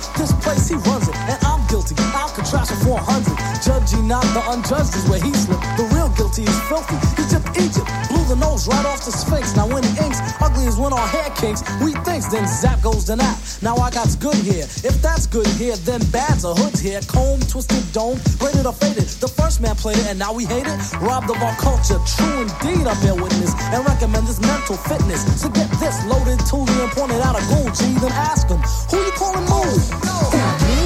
This place, he runs it, and I'm guilty. Alcatraz for 400. Judging not the unjudged is where he slipped. The real guilty is filthy. Egypt blew the nose right off the Sphinx. Now when he inks, ugly is when our hair kinks. We thinks, then zap goes the nap. Now I got's good here. If that's good here, then bad's a hood's here. Comb, twisted dome, braided or faded. The first man played it, and now we hate it. Robbed of our culture, true indeed. I bear witness and recommend this mental fitness. So get this loaded, toolie, and pointed out a gold G. Then ask him, who you calling Moody? Me?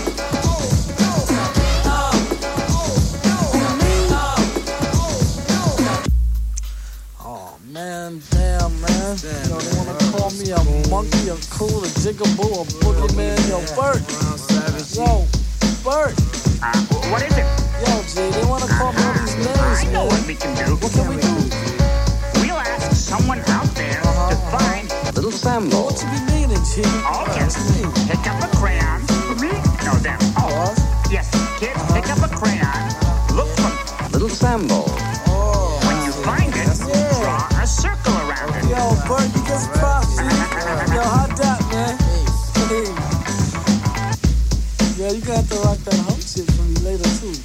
Man, damn, man. Yo, they wanna call me a monkey, a cool, a jigaboo, a boogeyman. Yo, Bert. Yo, Bert. What is it? Yo, G, they wanna call me all these names, I know man. what we can do. What can we do? We'll ask someone out there to find Little Sambo. What you be meaning, G? all kids. Pick up a crayon. For me? No, them. Oh, yes, kids, pick up a crayon. Look for Little Sambo. when you find it. Draw a circle around it. Yo, Bert, you just props, G. Yo, how'd that, man? Hey. Yo, you gonna have to rock that hump shit for me later, too.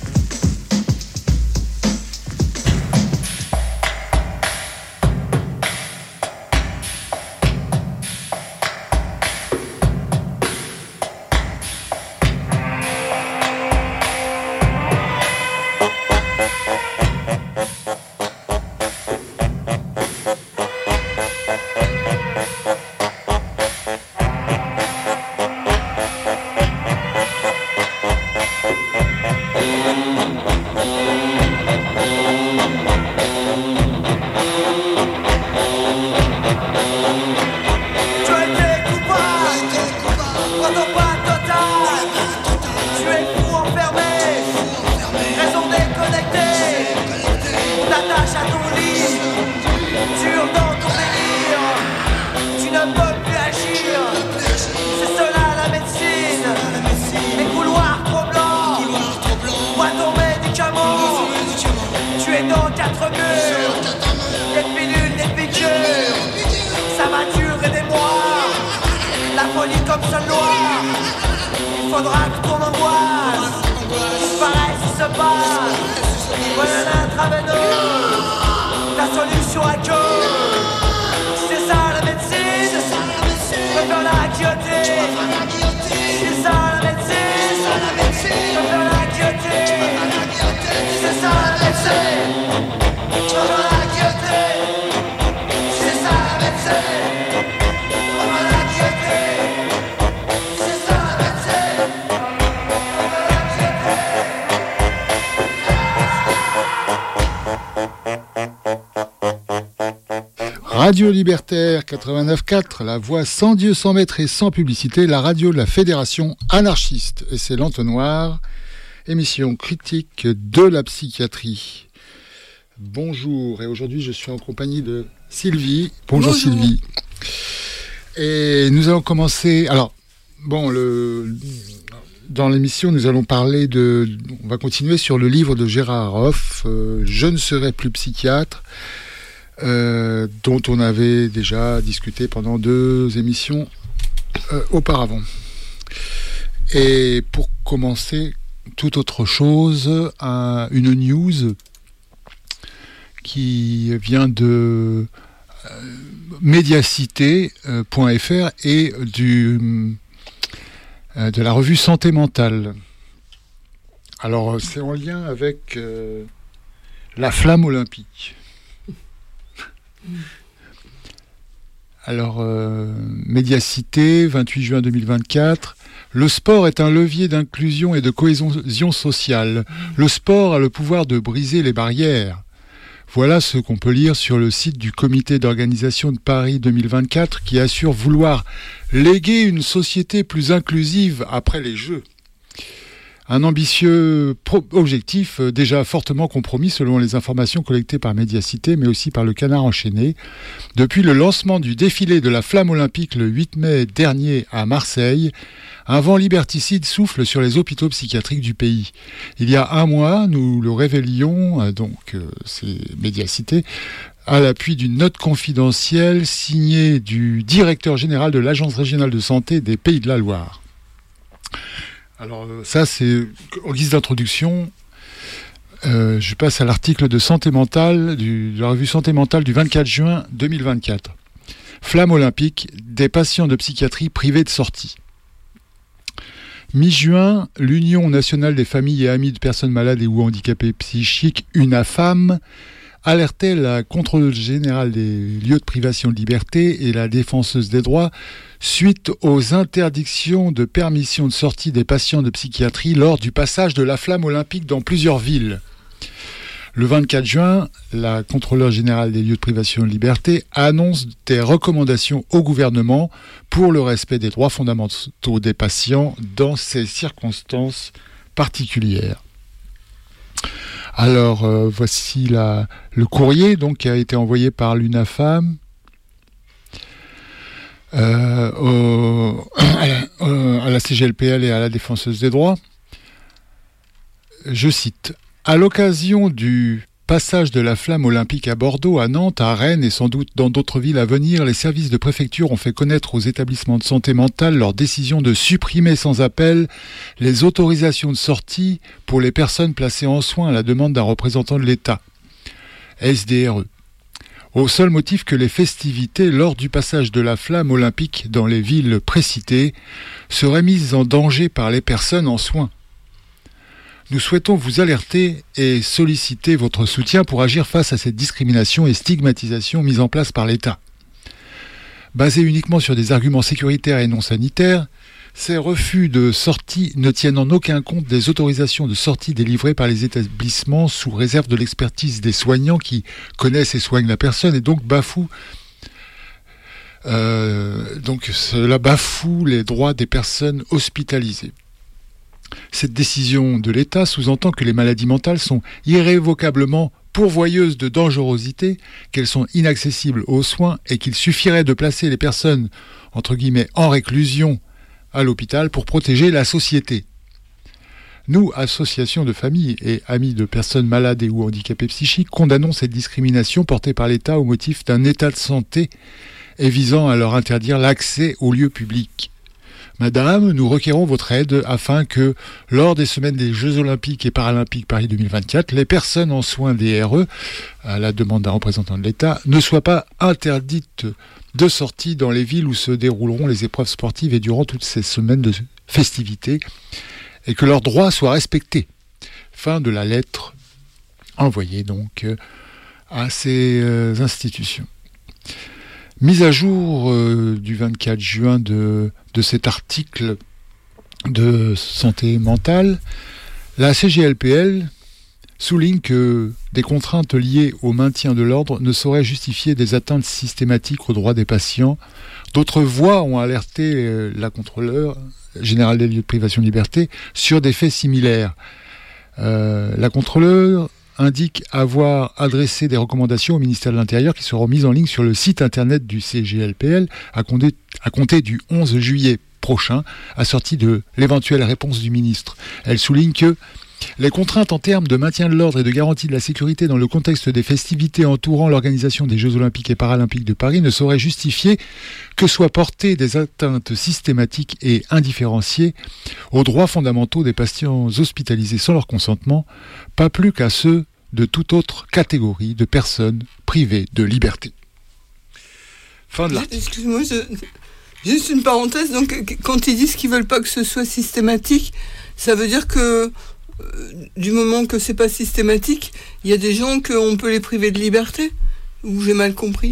Radio Libertaire 89.4, la voix sans Dieu, sans maître et sans publicité, la radio de la Fédération anarchiste. Et c'est l'Entonnoir, émission critique de la psychiatrie. Bonjour, et aujourd'hui je suis en compagnie de Sylvie. Bonjour. Sylvie. Et nous allons commencer... Alors, bon, dans l'émission, nous allons parler on va continuer sur le livre de Gérard Hoff, Je ne serai plus psychiatre, dont on avait déjà discuté pendant 2 émissions auparavant. Et pour commencer, toute autre chose, une news qui vient de mediacité.fr et de la revue Santé Mentale. Alors, c'est en lien avec la flamme olympique. Alors, Mediacité, 28 juin 2024. Le sport est un levier d'inclusion et de cohésion sociale. Le sport a le pouvoir de briser les barrières. Voilà ce qu'on peut lire sur le site du comité d'organisation de Paris 2024 qui assure vouloir léguer une société plus inclusive après les Jeux. Un ambitieux objectif déjà fortement compromis selon les informations collectées par Mediacité, mais aussi par le Canard enchaîné. Depuis le lancement du défilé de la flamme olympique le 8 mai dernier à Marseille, un vent liberticide souffle sur les hôpitaux psychiatriques du pays. Il y a un mois, nous le révélions, c'est Mediacité, à l'appui d'une note confidentielle signée du directeur général de l'Agence régionale de santé des Pays de la Loire. Alors ça, c'est en guise d'introduction. Je passe à l'article de Santé Mentale, de la revue Santé Mentale du 24 juin 2024. Flamme olympique, des patients de psychiatrie privés de sortie. Mi-juin, l'Union nationale des familles et amis de personnes malades et ou handicapées psychiques, UNAFAM, alertait la contrôleuse générale des lieux de privation de liberté et la défenseuse des droits suite aux interdictions de permission de sortie des patients de psychiatrie lors du passage de la flamme olympique dans plusieurs villes. Le 24 juin, la contrôleure générale des lieux de privation de liberté annonce des recommandations au gouvernement pour le respect des droits fondamentaux des patients dans ces circonstances particulières. Alors, voici le courrier donc, qui a été envoyé par l'UNAFAM à la CGLPL et à la Défenseuse des droits. Je cite. À l'occasion du passage de la flamme olympique à Bordeaux, à Nantes, à Rennes et sans doute dans d'autres villes à venir, les services de préfecture ont fait connaître aux établissements de santé mentale leur décision de supprimer sans appel les autorisations de sortie pour les personnes placées en soins à la demande d'un représentant de l'État, SDRE, au seul motif que les festivités lors du passage de la flamme olympique dans les villes précitées seraient mises en danger par les personnes en soins. Nous souhaitons vous alerter et solliciter votre soutien pour agir face à cette discrimination et stigmatisation mise en place par l'État. Basés uniquement sur des arguments sécuritaires et non sanitaires, ces refus de sortie ne tiennent en aucun compte des autorisations de sortie délivrées par les établissements sous réserve de l'expertise des soignants qui connaissent et soignent la personne et donc cela bafoue les droits des personnes hospitalisées. Cette décision de l'État sous-entend que les maladies mentales sont irrévocablement pourvoyeuses de dangerosité, qu'elles sont inaccessibles aux soins et qu'il suffirait de placer les personnes, entre guillemets, en réclusion à l'hôpital pour protéger la société. Nous, associations de familles et amis de personnes malades et ou handicapées psychiques, condamnons cette discrimination portée par l'État au motif d'un état de santé et visant à leur interdire l'accès aux lieux publics. Madame, nous requérons votre aide afin que, lors des semaines des Jeux Olympiques et Paralympiques Paris 2024, les personnes en soins DRE, à la demande d'un représentant de l'État, ne soient pas interdites de sortie dans les villes où se dérouleront les épreuves sportives et durant toutes ces semaines de festivités, et que leurs droits soient respectés. Fin de la lettre envoyée donc à ces institutions. Mise à jour du 24 juin de cet article de santé mentale, la CGLPL souligne que des contraintes liées au maintien de l'ordre ne sauraient justifier des atteintes systématiques aux droits des patients. D'autres voix ont alerté la contrôleure générale des lieux de privation de liberté sur des faits similaires. La contrôleure indique avoir adressé des recommandations au ministère de l'Intérieur qui seront mises en ligne sur le site internet du CGLPL à compter du 11 juillet prochain, assorti de l'éventuelle réponse du ministre. Elle souligne que les contraintes en termes de maintien de l'ordre et de garantie de la sécurité dans le contexte des festivités entourant l'organisation des Jeux Olympiques et Paralympiques de Paris ne sauraient justifier que soient portées des atteintes systématiques et indifférenciées aux droits fondamentaux des patients hospitalisés sans leur consentement, pas plus qu'à ceux de toute autre catégorie de personnes privées de liberté. Fin de l'article. Excuse-moi, juste une parenthèse. Donc, quand ils disent qu'ils veulent pas que ce soit systématique, ça veut dire que du moment que c'est pas systématique, il y a des gens qu'on peut les priver de liberté? Ou j'ai mal compris?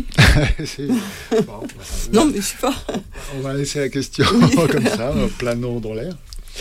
Non, mais je sais pas. On va laisser la question comme ça, planant dans l'air.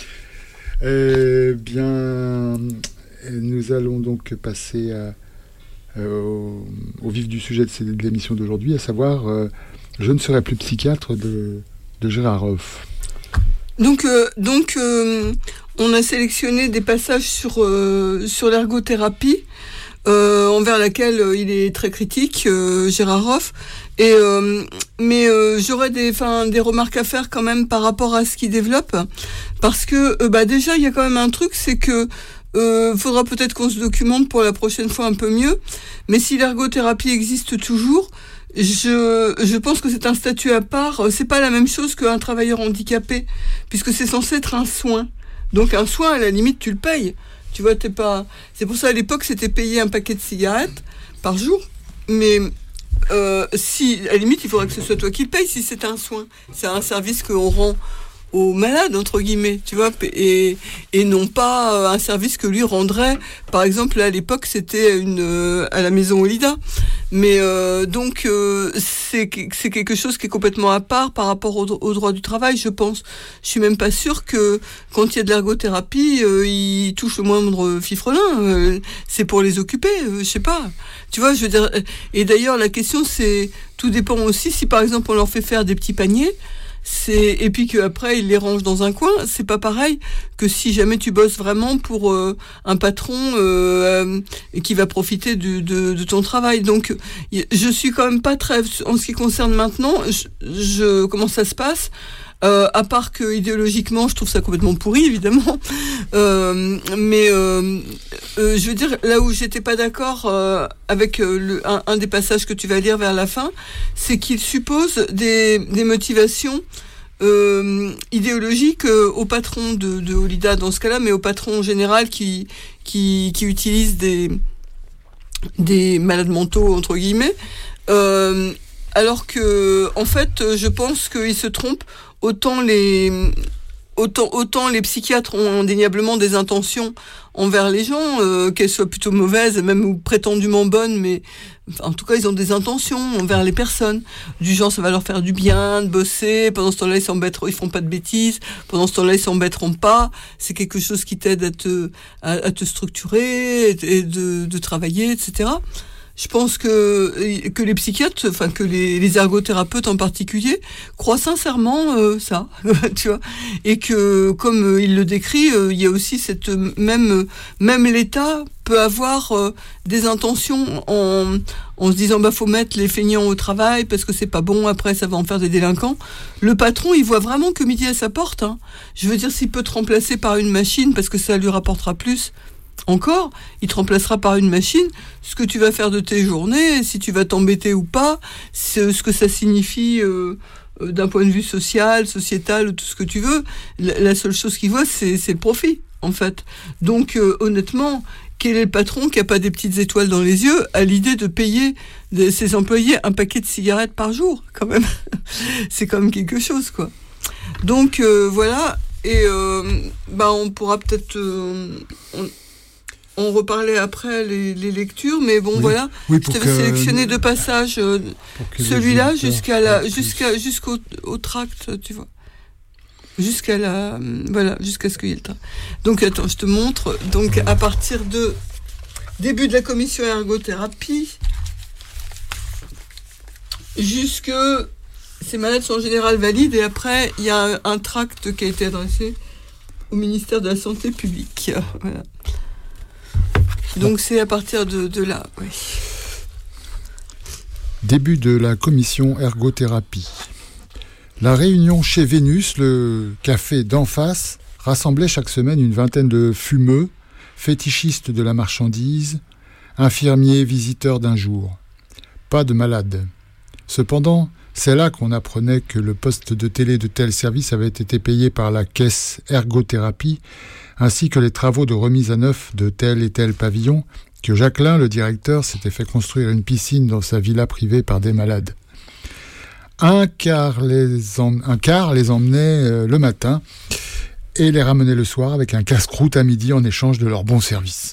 Bien, nous allons donc passer au vif du sujet de l'émission d'aujourd'hui, à savoir Je ne serai plus psychiatre de Gérard Hoff. Donc, on a sélectionné des passages sur l'ergothérapie, envers laquelle il est très critique, Gérard Hoff. Mais j'aurais des remarques à faire quand même par rapport à ce qu'il développe, parce que déjà il y a quand même un truc, c'est que faudra peut-être qu'on se documente pour la prochaine fois un peu mieux. Mais si l'ergothérapie existe toujours, je pense que c'est un statut à part. C'est pas la même chose qu'un travailleur handicapé, puisque c'est censé être un soin. Donc un soin, à la limite, tu le payes. Tu vois, t'es pas... C'est pour ça, à l'époque, c'était payer un paquet de cigarettes par jour. Mais si, à la limite, il faudrait que ce soit toi qui le payes si c'est un soin. C'est un service qu'on rend aux malades, entre guillemets, tu vois, et non pas un service que lui rendrait. Par exemple, là, à l'époque, c'était à la maison Olida. Mais donc, c'est quelque chose qui est complètement à part par rapport au droit du travail, je pense. Je suis même pas sûre que quand il y a de l'ergothérapie, ils touchent le moindre fifrelin. C'est pour les occuper, je sais pas. Tu vois, je veux dire. Et d'ailleurs, la question, c'est, tout dépend aussi si, par exemple, on leur fait faire des petits paniers. Et puis qu'après ils les rangent dans un coin, c'est pas pareil que si jamais tu bosses vraiment pour un patron qui va profiter de ton travail. Donc je suis quand même pas très, en ce qui concerne maintenant, comment ça se passe, à part que idéologiquement je trouve ça complètement pourri évidemment, mais je veux dire, là où j'étais pas d'accord avec un des passages que tu vas lire vers la fin, c'est qu'il suppose des motivations idéologiques au patron de Olida dans ce cas-là, mais au patron en général qui utilise des malades mentaux entre guillemets, alors que en fait je pense qu'il se trompe. Autant les psychiatres ont indéniablement des intentions envers les gens, qu'elles soient plutôt mauvaises, même ou prétendument bonnes, mais en tout cas ils ont des intentions envers les personnes. Du genre, ça va leur faire du bien de bosser, pendant ce temps-là ils font pas de bêtises, pendant ce temps-là ils s'embêteront pas. C'est quelque chose qui t'aide à te structurer et de travailler, etc. Je pense que les psychiatres, enfin que les ergothérapeutes en particulier, croient sincèrement ça, tu vois, et que comme il le décrit, il y a aussi cette même l'État peut avoir des intentions en se disant faut mettre les feignants au travail parce que c'est pas bon, après ça va en faire des délinquants. Le patron, il voit vraiment que midi à sa porte, hein. Je veux dire, s'il peut te remplacer par une machine parce que ça lui rapportera plus. Encore, il te remplacera par une machine. Ce que tu vas faire de tes journées, si tu vas t'embêter ou pas, ce que ça signifie d'un point de vue social, sociétal, ou tout ce que tu veux, la seule chose qu'il voit, c'est le profit, en fait. Donc, honnêtement, quel est le patron qui n'a pas des petites étoiles dans les yeux à l'idée de payer ses employés un paquet de cigarettes par jour, quand même. C'est quand même quelque chose, quoi. Donc, voilà. Et on pourra peut-être... On reparlait après les lectures, mais bon, oui. Voilà. Oui, je t'avais sélectionné 2 passages, celui-là jusqu'au tract, tu vois. Jusqu'à ce qu'il y ait le tract. Donc, attends, je te montre. Donc, à partir de début de la commission ergothérapie, jusque ces malades sont en général valides, et après, il y a un tract qui a été adressé au ministère de la Santé publique. Voilà. Donc c'est à partir de là, oui. Début de la commission ergothérapie. La réunion chez Vénus, le café d'en face, rassemblait chaque semaine une vingtaine de fumeux, fétichistes de la marchandise, infirmiers visiteurs d'un jour. Pas de malades. Cependant, c'est là qu'on apprenait que le poste de télé de tel service avait été payé par la caisse ergothérapie, ainsi que les travaux de remise à neuf de tel et tel pavillon, que Jacqueline, le directeur, s'était fait construire une piscine dans sa villa privée par des malades. Un quart les emmenait le matin et les ramenait le soir avec un casse-croûte à midi en échange de leur bon service.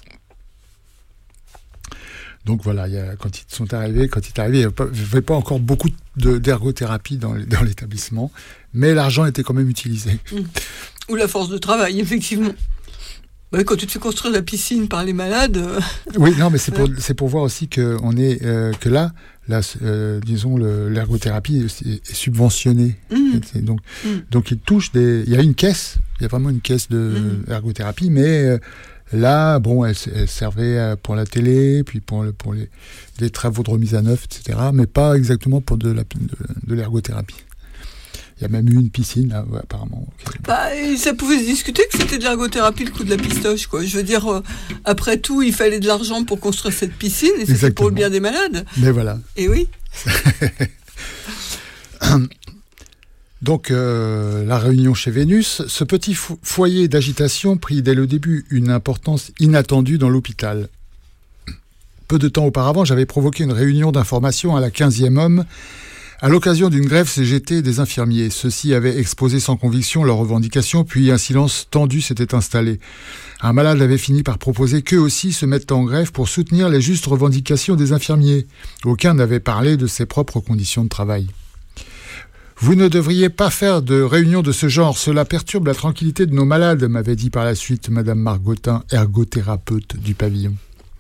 Donc voilà, quand ils est arrivé, il n'y avait pas encore beaucoup d'ergothérapie dans l'établissement, mais l'argent était quand même utilisé. Ou la force de travail, effectivement. Quand tu te fais construire la piscine par les malades... Oui, non, mais c'est pour voir aussi qu'on est que là, disons, l'ergothérapie est subventionnée. Donc il touche il y a une caisse, il y a vraiment une caisse d'ergothérapie, mais... Là, elle servait pour la télé, puis pour les travaux de remise à neuf, etc., mais pas exactement pour de l'ergothérapie. Il y a même eu une piscine, là, apparemment. Ça pouvait se discuter que c'était de l'ergothérapie, le coup de la pistoche, quoi. Je veux dire, après tout, il fallait de l'argent pour construire cette piscine, et c'était pour le bien des malades. Mais voilà. Et oui. Donc, la réunion chez Vénus, ce petit foyer d'agitation prit dès le début une importance inattendue dans l'hôpital. Peu de temps auparavant, j'avais provoqué une réunion d'information à la 15e homme à l'occasion d'une grève CGT des infirmiers. Ceux-ci avaient exposé sans conviction leurs revendications, puis un silence tendu s'était installé. Un malade avait fini par proposer qu'eux aussi se mettent en grève pour soutenir les justes revendications des infirmiers. Aucun n'avait parlé de ses propres conditions de travail. « Vous ne devriez pas faire de réunion de ce genre, cela perturbe la tranquillité de nos malades », m'avait dit par la suite Madame Margottin, ergothérapeute du pavillon.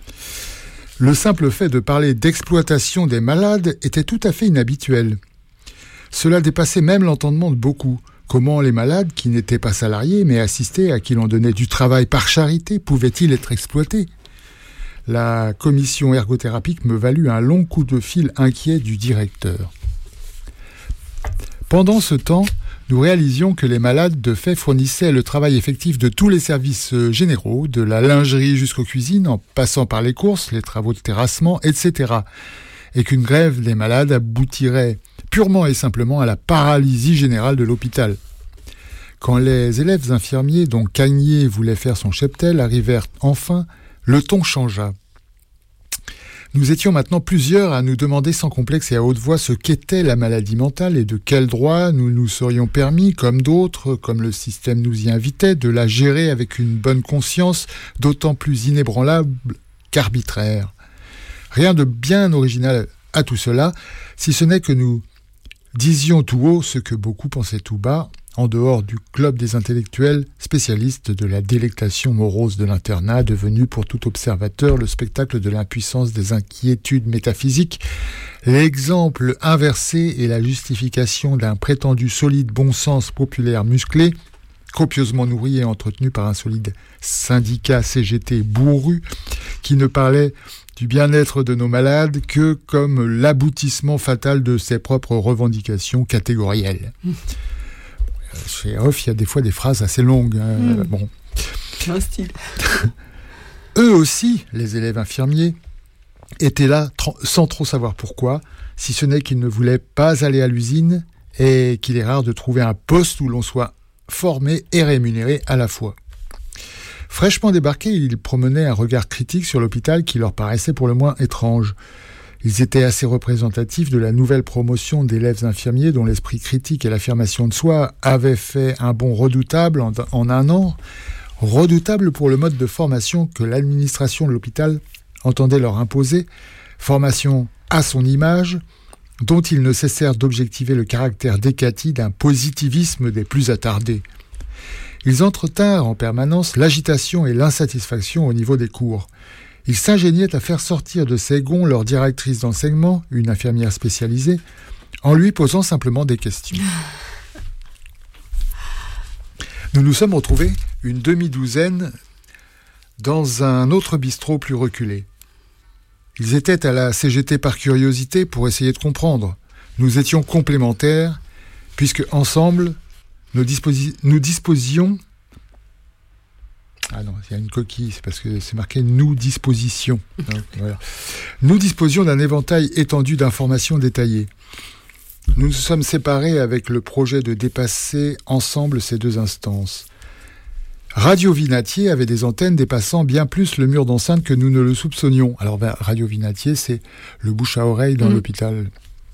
Le simple fait de parler d'exploitation des malades était tout à fait inhabituel. Cela dépassait même l'entendement de beaucoup. Comment les malades, qui n'étaient pas salariés mais assistés, à qui l'on donnait du travail par charité, pouvaient-ils être exploités ? La commission ergothérapique me valut un long coup de fil inquiet du directeur. Pendant ce temps, nous réalisions que les malades de fait fournissaient le travail effectif de tous les services généraux, de la lingerie jusqu'aux cuisines, en passant par les courses, les travaux de terrassement, etc. Et qu'une grève des malades aboutirait purement et simplement à la paralysie générale de l'hôpital. Quand les élèves infirmiers dont Cagnier voulait faire son cheptel arrivèrent enfin, le ton changea. Nous étions maintenant plusieurs à nous demander sans complexe et à haute voix ce qu'était la maladie mentale et de quel droit nous nous serions permis, comme d'autres, comme le système nous y invitait, de la gérer avec une bonne conscience, d'autant plus inébranlable qu'arbitraire. Rien de bien original à tout cela, si ce n'est que nous disions tout haut ce que beaucoup pensaient tout bas, en dehors du club des intellectuels spécialistes de la délectation morose de l'internat, devenu pour tout observateur le spectacle de l'impuissance des inquiétudes métaphysiques, l'exemple inversé et la justification d'un prétendu solide bon sens populaire musclé, copieusement nourri et entretenu par un solide syndicat CGT bourru, qui ne parlait du bien-être de nos malades que comme l'aboutissement fatal de ses propres revendications catégorielles. Chez Hoff, il y a des fois des phrases assez longues. Bon. C'est un style. Eux aussi, les élèves infirmiers, étaient là sans trop savoir pourquoi, si ce n'est qu'ils ne voulaient pas aller à l'usine et qu'il est rare de trouver un poste où l'on soit formé et rémunéré à la fois. Fraîchement débarqués, ils promenaient un regard critique sur l'hôpital qui leur paraissait pour le moins étrange. Ils étaient assez représentatifs de la nouvelle promotion d'élèves infirmiers dont l'esprit critique et l'affirmation de soi avaient fait un bond redoutable en un an, redoutable pour le mode de formation que l'administration de l'hôpital entendait leur imposer, formation à son image, dont ils ne cessèrent d'objectiver le caractère décati d'un positivisme des plus attardés. Ils entretinrent en permanence l'agitation et l'insatisfaction au niveau des cours. Ils s'ingéniaient à faire sortir de ses gonds leur directrice d'enseignement, une infirmière spécialisée, en lui posant simplement des questions. Nous nous sommes retrouvés une demi-douzaine dans un autre bistrot plus reculé. Ils étaient à la CGT par curiosité pour essayer de comprendre. Nous étions complémentaires, puisque ensemble, nous disposions... Ah non, il y a une coquille, c'est parce que c'est marqué « nous dispositions ». Voilà. Nous disposions d'un éventail étendu d'informations détaillées. Nous nous sommes séparés avec le projet de dépasser ensemble ces deux instances. Radio Vinatier avait des antennes dépassant bien plus le mur d'enceinte que nous ne le soupçonnions. Alors Radio Vinatier, c'est le bouche à oreille dans l'hôpital.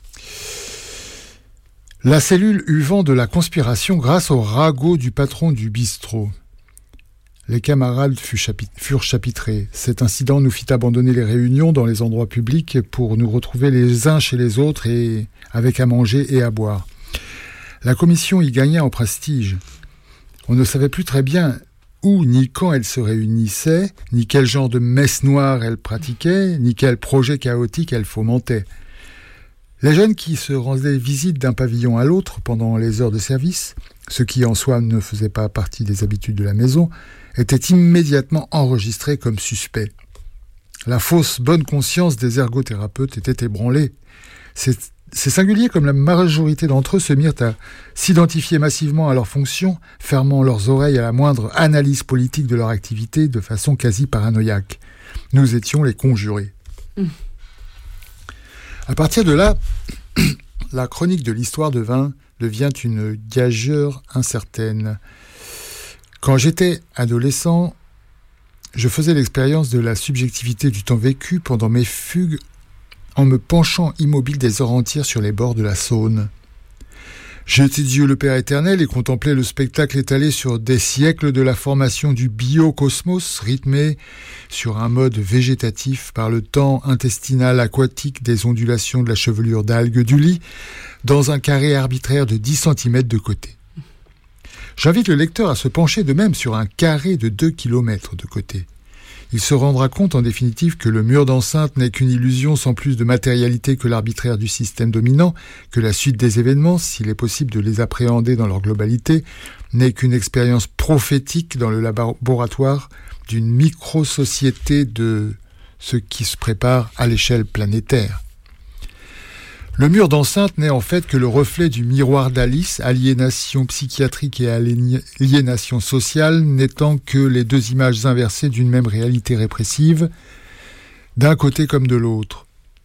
La cellule eut vent de la conspiration grâce au ragot du patron du bistrot. Les camarades furent chapitrés. Cet incident nous fit abandonner les réunions dans les endroits publics pour nous retrouver les uns chez les autres et avec à manger et à boire. La commission y gagnait en prestige. On ne savait plus très bien où ni quand elle se réunissait, ni quel genre de messe noire elle pratiquait, ni quel projet chaotique elle fomentait. Les jeunes qui se rendaient visite d'un pavillon à l'autre pendant les heures de service, ce qui en soi ne faisait pas partie des habitudes de la maison, étaient immédiatement enregistrés comme suspects. La fausse bonne conscience des ergothérapeutes était ébranlée. C'est singulier comme la majorité d'entre eux se mirent à s'identifier massivement à leurs fonctions, fermant leurs oreilles à la moindre analyse politique de leur activité de façon quasi paranoïaque. Nous étions les conjurés. À partir de là, la chronique de l'histoire devint devient une gageure incertaine. Quand j'étais adolescent, je faisais l'expérience de la subjectivité du temps vécu pendant mes fugues en me penchant immobile des heures entières sur les bords de la Saône. Jetais Dieu le Père éternel et contemplais le spectacle étalé sur des siècles de la formation du biocosmos, rythmé sur un mode végétatif par le temps intestinal aquatique des ondulations de la chevelure d'algues du lit, dans un carré arbitraire de 10 cm de côté. J'invite le lecteur à se pencher de même sur un carré de 2 km de côté. Il se rendra compte en définitive que le mur d'enceinte n'est qu'une illusion sans plus de matérialité que l'arbitraire du système dominant, que la suite des événements, s'il est possible de les appréhender dans leur globalité, n'est qu'une expérience prophétique dans le laboratoire d'une micro-société de ce qui se prépare à l'échelle planétaire. Le mur d'enceinte n'est en fait que le reflet du miroir d'Alice, aliénation psychiatrique et aliénation sociale, n'étant que les deux images inversées d'une même réalité répressive, d'un côté comme de l'autre.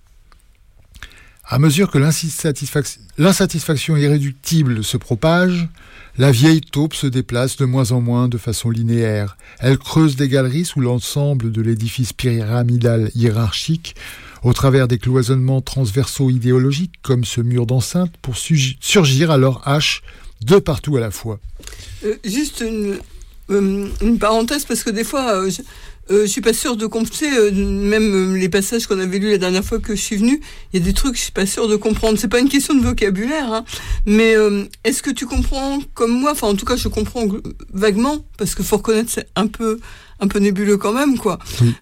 À mesure que l'insatisfaction irréductible se propage, la vieille taupe se déplace de moins en moins de façon linéaire. Elle creuse des galeries sous l'ensemble de l'édifice pyramidal hiérarchique, au travers des cloisonnements transversaux idéologiques comme ce mur d'enceinte, pour surgir à leur hache de partout à la fois. Juste une parenthèse, parce que des fois, je suis pas sûre de comprendre, même les passages qu'on avait lus la dernière fois que je suis venue, il y a des trucs que je suis pas sûre de comprendre. C'est pas une question de vocabulaire, hein, mais est-ce que tu comprends comme moi, enfin en tout cas je comprends vaguement, parce que faut reconnaître c'est un peu nébuleux quand même, quoi. Oui.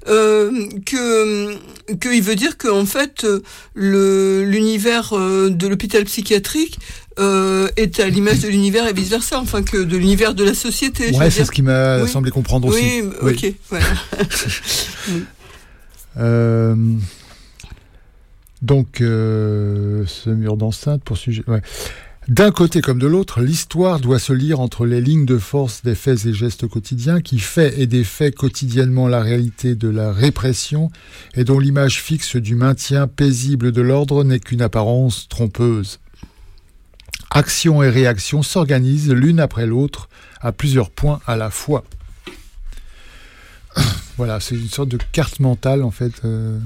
Que il veut dire que en fait l'univers de l'hôpital psychiatrique est à l'image de l'univers et vice versa, enfin que de l'univers de la société. Ouais, c'est ce qui m'a semblé comprendre aussi. Oui, ok, voilà. Donc, ce mur d'enceinte pour sujet. Ouais. D'un côté comme de l'autre, l'histoire doit se lire entre les lignes de force des faits et gestes quotidiens qui fait et défait quotidiennement la réalité de la répression et dont l'image fixe du maintien paisible de l'ordre n'est qu'une apparence trompeuse. Action et réaction s'organisent l'une après l'autre à plusieurs points à la fois. Voilà, c'est une sorte de carte mentale en fait.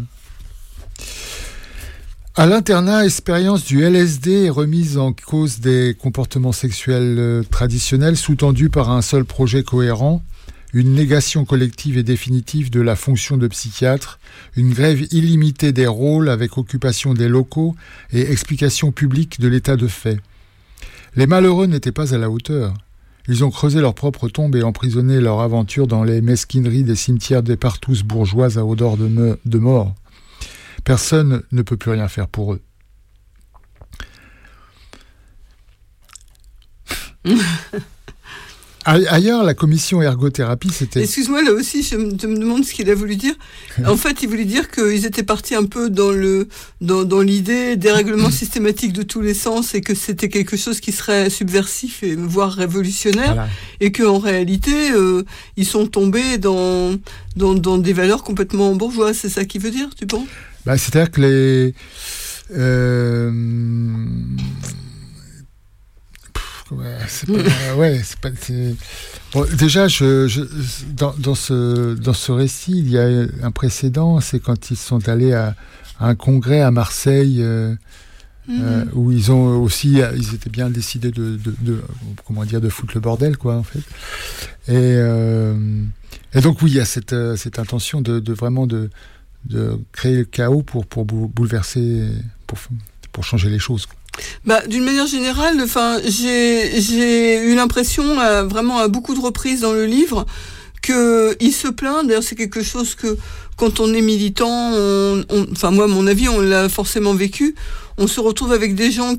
À l'internat, expérience du LSD est remise en cause des comportements sexuels traditionnels sous-tendus par un seul projet cohérent, une négation collective et définitive de la fonction de psychiatre, une grève illimitée des rôles avec occupation des locaux et explication publique de l'état de fait. Les malheureux n'étaient pas à la hauteur. Ils ont creusé leur propre tombe et emprisonné leur aventure dans les mesquineries des cimetières des partousses bourgeoises à odeur de mort. Personne ne peut plus rien faire pour eux. Ailleurs, la commission ergothérapie, c'était... Excuse-moi, là aussi, je me demande ce qu'il a voulu dire. En fait, il voulait dire qu'ils étaient partis un peu dans l'idée des règlements systématiques de tous les sens et que c'était quelque chose qui serait subversif et voire révolutionnaire. Voilà. Et qu'en réalité, ils sont tombés dans des valeurs complètement bourgeoises. C'est ça qu'il veut dire, tu penses ? C'est-à-dire que déjà, dans ce récit, il y a un précédent, c'est quand ils sont allés à un congrès à Marseille, où ils étaient bien décidés de foutre le bordel, quoi, en fait. Et donc oui, il y a cette intention de vraiment de créer le chaos pour bouleverser, pour changer les choses, quoi. D'une manière générale, j'ai eu l'impression, vraiment à beaucoup de reprises dans le livre, qu'il se plaint. D'ailleurs, c'est quelque chose que, quand on est militant, moi, à mon avis, on l'a forcément vécu. On se retrouve avec des gens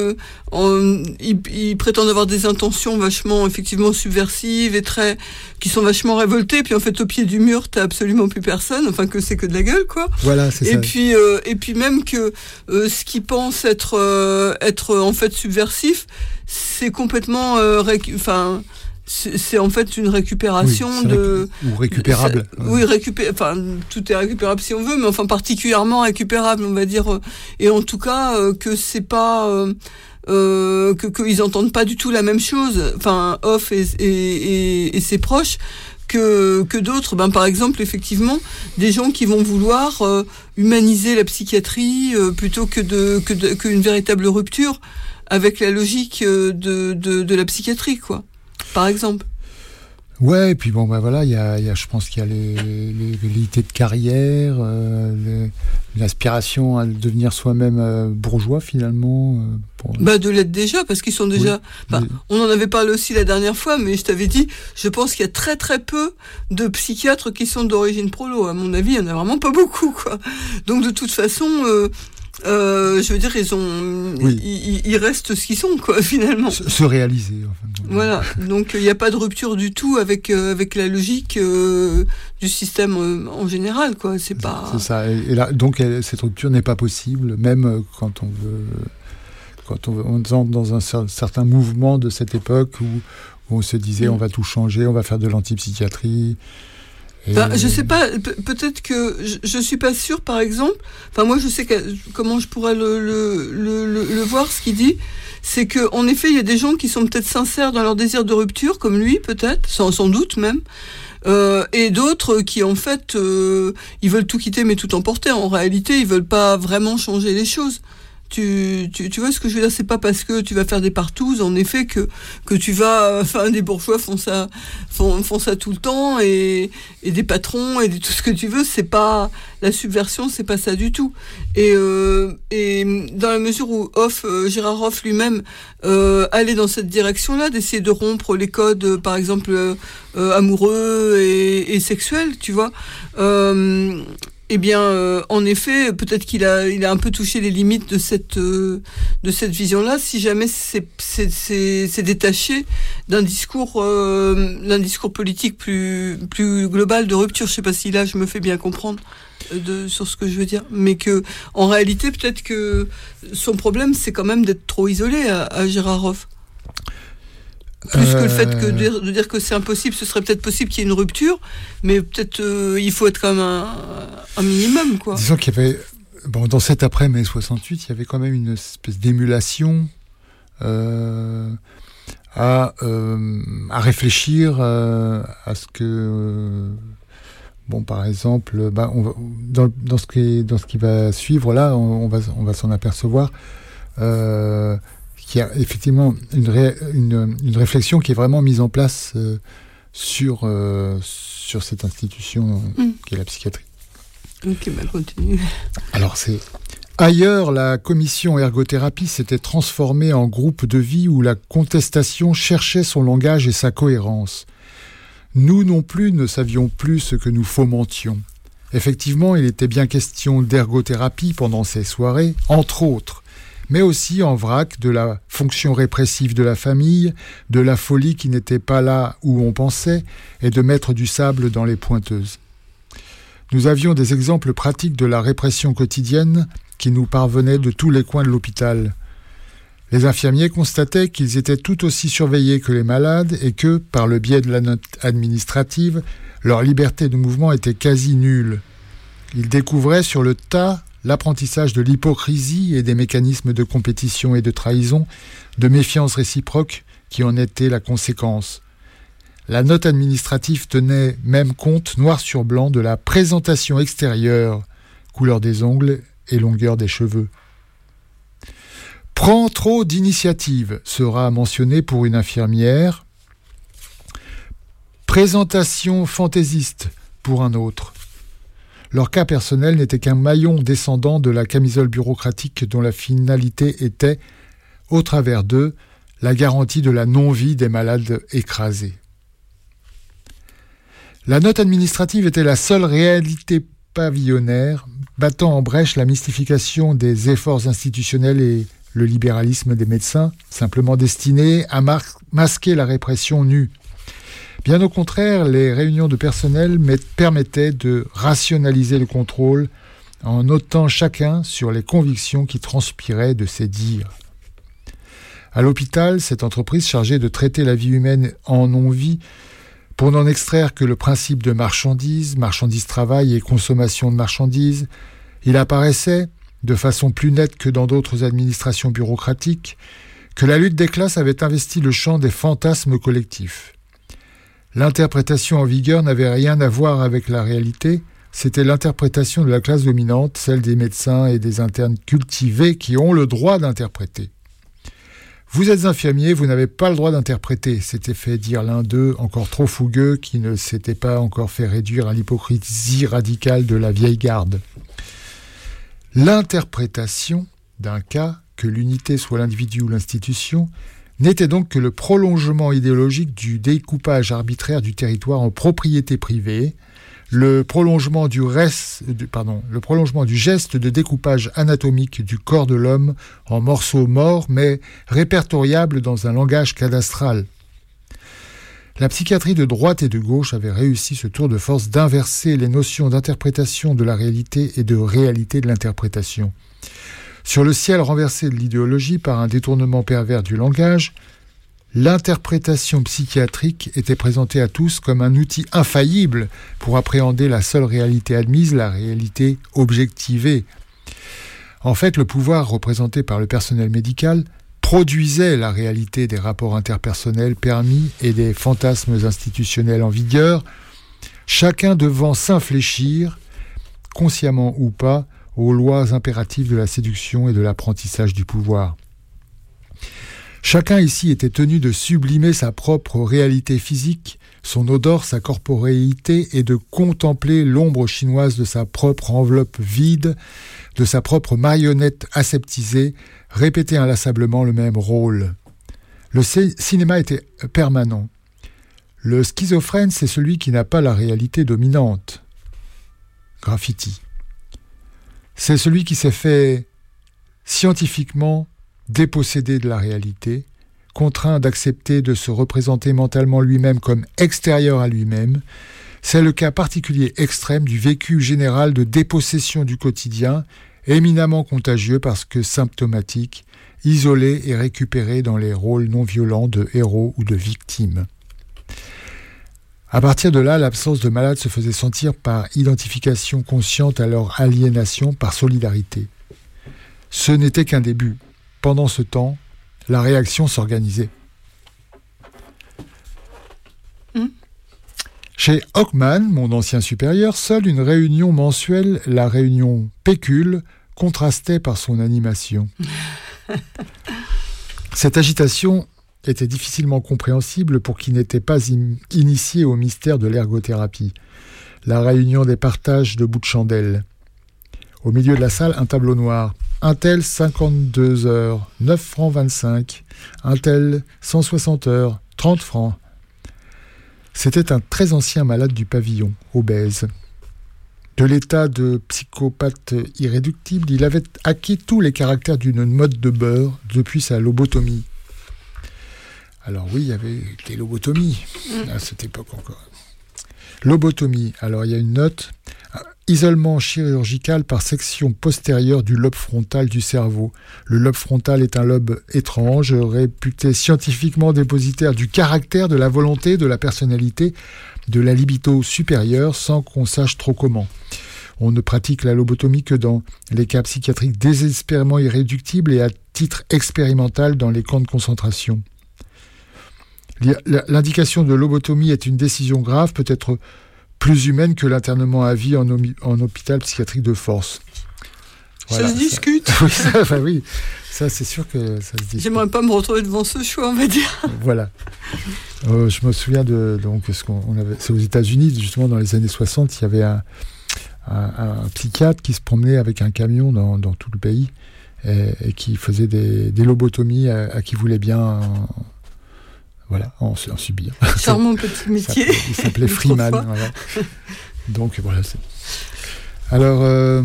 ils prétendent avoir des intentions vachement, effectivement, subversives et qui sont vachement révoltés. Puis, en fait, au pied du mur, t'as absolument plus personne. Enfin, que c'est que de la gueule, quoi. Voilà, c'est ça. Et puis même que, ce qu'ils pensent être en fait subversif, c'est complètement, c'est en fait une récupération ou récupérable. Oui, tout est récupérable si on veut, mais enfin particulièrement récupérable, on va dire. Et en tout cas, que c'est pas qu'ils n'entendent pas du tout la même chose, enfin Hoff et ses proches, que d'autres. Par exemple, effectivement, des gens qui vont vouloir humaniser la psychiatrie plutôt qu'une véritable rupture avec la logique de la psychiatrie, quoi, par exemple. Ouais, et puis voilà, je pense qu'il y a les velléités de carrière, l'aspiration à devenir soi-même bourgeois, finalement. De l'être déjà, parce qu'ils sont déjà... Oui. On en avait parlé aussi la dernière fois, mais je t'avais dit, je pense qu'il y a très très peu de psychiatres qui sont d'origine prolo. À mon avis, il n'y en a vraiment pas beaucoup, quoi. Donc de toute façon... je veux dire, ils restent ce qu'ils sont, quoi, finalement. Se réaliser, enfin. Voilà. Donc, il n'y a pas de rupture du tout avec la logique du système en général, quoi. C'est ça. Et là, donc, cette rupture n'est pas possible, même quand on entre dans un certain mouvement de cette époque où on se disait, on va tout changer, on va faire de l'antipsychiatrie. Je sais pas, peut-être que je suis pas sûre, par exemple. Enfin, moi, je sais comment je pourrais le voir, ce qu'il dit, c'est que en effet, il y a des gens qui sont peut-être sincères dans leur désir de rupture, comme lui, peut-être, sans doute même, et d'autres qui, en fait, ils veulent tout quitter mais tout emporter. En réalité, ils veulent pas vraiment changer les choses. Tu vois ce que je veux dire, c'est pas parce que tu vas faire des partouzes, en effet, que tu vas, enfin, des bourgeois font ça tout le temps, et des patrons, et tout ce que tu veux, c'est pas, la subversion, c'est pas ça du tout. Et dans la mesure où Gérard Hoff lui-même, allait dans cette direction-là, d'essayer de rompre les codes, par exemple, amoureux et sexuels, tu vois, en effet, peut-être qu'il a un peu touché les limites de cette vision-là, si jamais c'est détaché d'un discours politique plus global de rupture. Je sais pas si là je me fais bien comprendre sur ce que je veux dire, mais que en réalité peut-être que son problème c'est quand même d'être trop isolé à Gérard Hoff. Plus que le fait de dire que c'est impossible, ce serait peut-être possible qu'il y ait une rupture, mais peut-être il faut être quand même un minimum, quoi. Disons qu'il y avait, dans cet après-mai 68, il y avait quand même une espèce d'émulation à réfléchir à ce que, par exemple, dans ce qui va suivre là, on va s'en apercevoir. Qu'il y a effectivement une réflexion qui est vraiment mise en place sur cette institution qui est la psychiatrie. Ok, continue. Alors ailleurs, la commission ergothérapie s'était transformée en groupe de vie où la contestation cherchait son langage et sa cohérence. Nous non plus ne savions plus ce que nous fomentions. Effectivement, il était bien question d'ergothérapie pendant ces soirées, entre autres, mais aussi en vrac de la fonction répressive de la famille, de la folie qui n'était pas là où on pensait, et de mettre du sable dans les pointeuses. Nous avions des exemples pratiques de la répression quotidienne qui nous parvenaient de tous les coins de l'hôpital. Les infirmiers constataient qu'ils étaient tout aussi surveillés que les malades et que, par le biais de la note administrative, leur liberté de mouvement était quasi nulle. Ils découvraient sur le tas l'apprentissage de l'hypocrisie et des mécanismes de compétition et de trahison, de méfiance réciproque qui en était la conséquence. La note administrative tenait même compte, noir sur blanc, de la présentation extérieure, couleur des ongles et longueur des cheveux. « Prends trop d'initiative » sera mentionné pour une infirmière. « Présentation fantaisiste » pour un autre. Leur cas personnel n'était qu'un maillon descendant de la camisole bureaucratique dont la finalité était, au travers d'eux, la garantie de la non-vie des malades écrasés. La note administrative était la seule réalité pavillonnaire, battant en brèche la mystification des efforts institutionnels et le libéralisme des médecins, simplement destinés à masquer la répression nue. Bien au contraire, les réunions de personnel permettaient de rationaliser le contrôle en notant chacun sur les convictions qui transpiraient de ses dires. À l'hôpital, cette entreprise chargée de traiter la vie humaine en non-vie, pour n'en extraire que le principe de marchandise-travail et consommation de marchandises, il apparaissait, de façon plus nette que dans d'autres administrations bureaucratiques, que la lutte des classes avait investi le champ des fantasmes collectifs. L'interprétation en vigueur n'avait rien à voir avec la réalité, c'était l'interprétation de la classe dominante, celle des médecins et des internes cultivés qui ont le droit d'interpréter. Vous êtes infirmier, vous n'avez pas le droit d'interpréter, s'était fait dire l'un d'eux, encore trop fougueux, qui ne s'était pas encore fait réduire à l'hypocrisie radicale de la vieille garde. L'interprétation d'un cas, que l'unité soit l'individu ou l'institution, n'était donc que le prolongement idéologique du découpage arbitraire du territoire en propriété privée, le prolongement du geste de découpage anatomique du corps de l'homme en morceaux morts, mais répertoriables dans un langage cadastral. La psychiatrie de droite et de gauche avait réussi ce tour de force d'inverser les notions d'interprétation de la réalité et de réalité de l'interprétation. Sur le ciel renversé de l'idéologie par un détournement pervers du langage, l'interprétation psychiatrique était présentée à tous comme un outil infaillible pour appréhender la seule réalité admise, la réalité objectivée. En fait, le pouvoir représenté par le personnel médical produisait la réalité des rapports interpersonnels permis et des fantasmes institutionnels en vigueur, chacun devant s'infléchir, consciemment ou pas, aux lois impératives de la séduction et de l'apprentissage du pouvoir. Chacun ici était tenu de sublimer sa propre réalité physique, son odeur, sa corporéité, et de contempler l'ombre chinoise de sa propre enveloppe vide, de sa propre marionnette aseptisée, répéter inlassablement le même rôle. Le cinéma était permanent. Le schizophrène, c'est celui qui n'a pas la réalité dominante. Graffiti. C'est celui qui s'est fait scientifiquement dépossédé de la réalité, contraint d'accepter de se représenter mentalement lui-même comme extérieur à lui-même. C'est le cas particulier extrême du vécu général de dépossession du quotidien, éminemment contagieux parce que symptomatique, isolé et récupéré dans les rôles non violents de héros ou de victimes. À partir de là, l'absence de malades se faisait sentir par identification consciente à leur aliénation, par solidarité. Ce n'était qu'un début. Pendant ce temps, la réaction s'organisait. Chez Hockman, mon ancien supérieur, seule une réunion mensuelle, la réunion Pécule, contrastait par son animation. Cette agitation était difficilement compréhensible pour qui n'était pas initié au mystère de l'ergothérapie. La réunion des partages de bouts de chandelle. Au milieu de la salle, un tableau noir. Un tel 52 heures, 9 francs 25. Un tel 160 heures, 30 francs. C'était un très ancien malade du pavillon, obèse. De l'état de psychopathe irréductible, il avait acquis tous les caractères d'une mode de beurre depuis sa lobotomie. Alors oui, il y avait des lobotomies à cette époque encore. Lobotomie, alors il y a une note. Isolement chirurgical par section postérieure du lobe frontal du cerveau. Le lobe frontal est un lobe étrange, réputé scientifiquement dépositaire du caractère, de la volonté, de la personnalité, de la libido supérieure, sans qu'on sache trop comment. On ne pratique la lobotomie que dans les cas psychiatriques désespérément irréductibles et à titre expérimental dans les camps de concentration. L'indication de lobotomie est une décision grave, peut-être plus humaine que l'internement à vie en hôpital psychiatrique de force. Voilà, ça se discute. Oui, ça c'est sûr que ça se discute. J'aimerais pas me retrouver devant ce choix, on va dire. Voilà. Je me souviens c'est aux États-Unis, justement dans les années 60, il y avait un psychiatre qui se promenait avec un camion dans tout le pays et qui faisait des lobotomies à qui voulait bien en subir. Charmant petit métier. Il s'appelait Freeman. Voilà. Donc voilà. Alors,